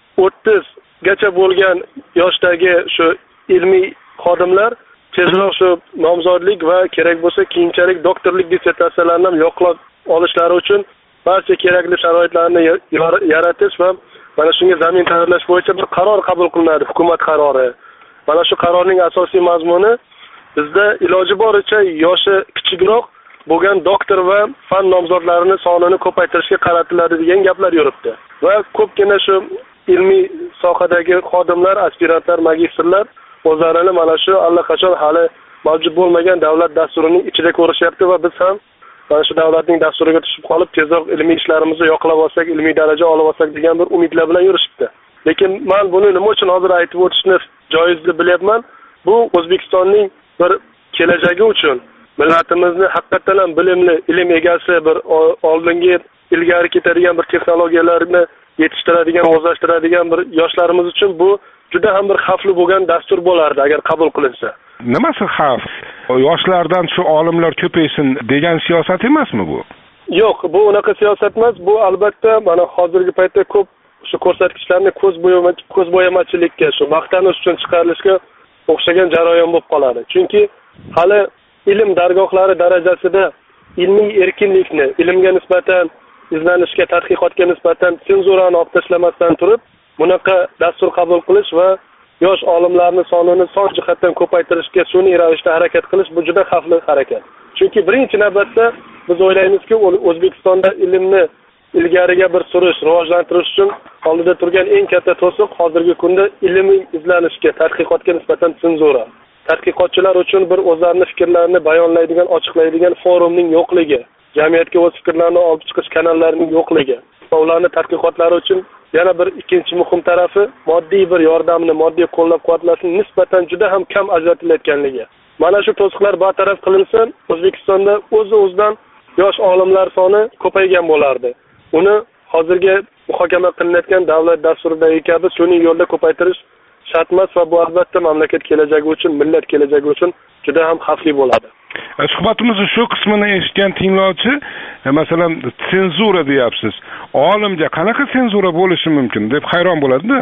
30 gacha bo'lgan yoshdagi shu ilmiy xodimlar tezroq shu nomzodlik va kerak bo'lsa keyinchalik doktorlik dissertatsiyalarini ham yo'qlab olishlari uchun barcha kerakli sharoitlarni yaratish va mana shunga zamin tayyorlash bo'yicha bir qaror qabul qilinadi, hukumat qarori. Mana shu qarorning asosiy mazmuni bizda iloji boricha yoshi kichikroq bo'lgan doktor va fan nomzodlarining sonini ko'paytirishga qaratiladi degan gaplar yuribdi. Va ko'pgina shu ilmiy sohadagi xodimlar, aspirantlar, magistrlar o'zlarini mana shu allaqachon hali mavjud bo'lmagan davlat dasturining ichida ko'rishyapti va biz ham mana shu davlatning dasturiga tushib qolib tezroq ilmiy ishlarimizni yoqlab olsak, ilmiy daraja olib olsak degan bir umidlar bilan yurishibdi. Lekin men buni nima uchun hozir aytib o'tishni joiz deb bilyapman? Bu O'zbekistonning bir kelajagi uchun millatimizni haqiqatan ham bilimli, ilm egasi bir oldinga ilgari ketadigan bir texnologiyalarni yetishtiradigan, o'zlashtiradigan bir yoshlarimiz uchun bu juda ham bir xavfli bo'lgan dastur bo'lardi agar qabul qilinsa. Nimasi xavf? Yoshlardan shu olimlar ko'paysin degan siyosat emasmi bu? Yo'q, bu unaqa siyosat emas. Bu albatta mana hozirgi paytda ko'p shu ko'rsatkichlarni ko'zbo'yamachilikka, shu maqtanish uchun chiqarilishga o'xshagan jarayon bo'lib qoladi. Chunki hali ilm dargohlari darajasida ilmiy erkinlikni, ilmga nisbatan izlanishga, tadqiqotga nisbatan senzurani olib tashlamasdan turib, bunaqa dastur qabul qilish va yosh olimlarni sonini son jihatdan ko'paytirishga sun'iy ravishda harakat qilish bu juda xavfli harakat. Chunki birinchi navbatda biz o'ylaymizki, O'zbekistonda ilmni ilgariga bir surish, rivojlantirish uchun oldida turgan eng katta to'siq hozirgi kunda ilmiy izlanishga, tadqiqotga nisbatan senzura. Tadqiqotchilar uchun bir o'zlarining fikrlarini bayonlaydigan, ochiqlaydigan forumning yo'qligi, jamiyatga o'z fikrlarini olib chiqish kanallarining yo'qligi va ularning tadqiqotlari uchun yana bir ikkinchi muhim tarafi moddiy bir yordamni, moddiy qo'llab-quvvatlashni nisbatan juda ham kam ajratilayotganligi. Mana shu to'siqlar bartaraf qilinsa, O'zbekistonda o'z-o'zidan yosh olimlar soni ko'paygan bo'lardi. Uni hozirgi muhokama qilinayotgan davlat dasturidagi kabi sun'iy yo'lda ko'paytirish shart emas va bu albatta mamlakat kelajagi uchun, millat kelajagi uchun juda ham xavfli bo'ladi. Suhbatimizni shu qismini eshitgan tinglovchi, masalan, senzura deyapsiz. Olimga qanaqa senzura bo'lishi mumkin deb hayron bo'ladi-da.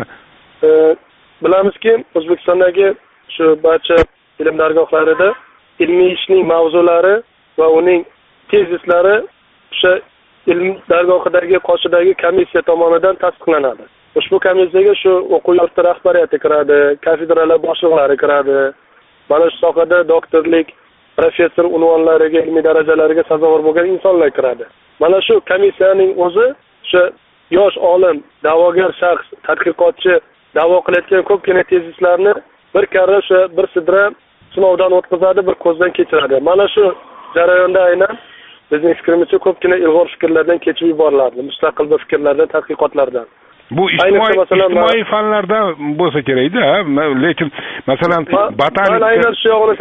Bilamizki, O'zbekistondagi shu barcha ilm dargohlarida ilmiy ishning mavzulari va uning tezislari o'sha ilm dargohidagi qoshidagi komissiya tomonidan tasdiqlanadi. Ushbu komissiyaga shu o'quv yurti rahbariyati kiradi, kafedralar boshliqlari kiradi. Mana shu sohada doktorlik, professor unvonlariga, ilmiy darajalariga sazovor bo'lgan insonlar kiradi. Mana shu komissiyaning o'zi o'sha yosh olim, da'vogar shaxs, tadqiqotchi da'vo qilayotgan ko'pgina tezislarni bir karra o'sha bir sidra sinovdan o'tkazadi, bir ko'zdan kechiradi. Mana shu jarayonda aynan bizning fikrimizcha ko'pgina ilg'or fikrlardan kechib yuboriladi, mustaqil bir fikrlardan, tadqiqotlardan. Bu ijtimoiy fanlarda bo'lsa kerak-da, lekin masalan botanika aynan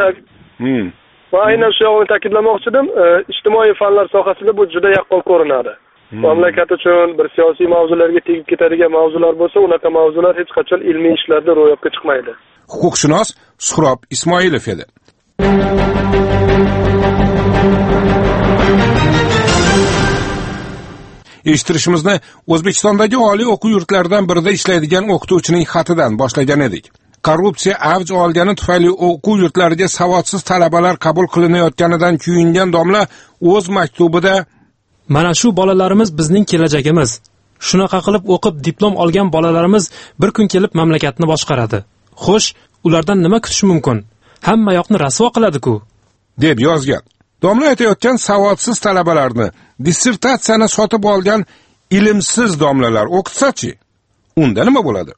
shu yog'ini ta'kidlamoqchidim. Ijtimoiy fanlar sohasida bu juda yaqqol ko'rinadi. Mamlakat uchun bir siyosiy mavzularga tegib ketadigan mavzular bo'lsa, unaqa mavzular hech qachon ilmiy ishlarda ro'yobga chiqmaydi. Huquqshunos Suhrob Ismoilov edi. Eshittirishimizni O'zbekistondagi oliy o'quv yurtlaridan birida ishlaydigan o'qituvchining xatidan boshlagan edik. Korrupsiya avj olgani tufayli o'quv yurtlariga savodsiz talabalar qabul qilinayotganidan kuyingan domla o'z maktubida mana shu bolalarimiz bizning kelajagimiz. shunaqa qilib o'qib diplom olgan bolalarimiz bir kun kelib mamlakatni boshqaradi. Xo'sh, ulardan nima kutish mumkin? Hamma yoqni rasvo qiladi-ku, deb yozgan. Domla aytayotgan savodsiz talabalarni, dissertatsiyani sotib olgan ilmsiz domlalar o'qitsa-chi, unda nima bo'ladi?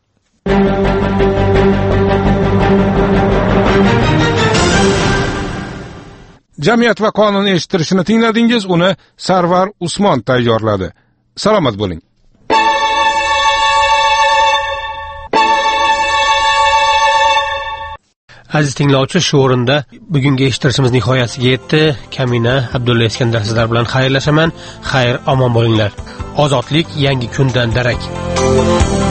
Jamiyat va qonun eshittirishini tingladingiz, uni Sarvar Usmon tayyorladi. Salomat bo'ling. Aziz tinglovchi, shu o'rinda bugungi eshittirishimiz nihoyasiga yetdi. Kamina Abdulla Iskandar sizlar bilan xayrlashaman. Xayr, omon bo'linglar. Ozodlik yangi kundan darak.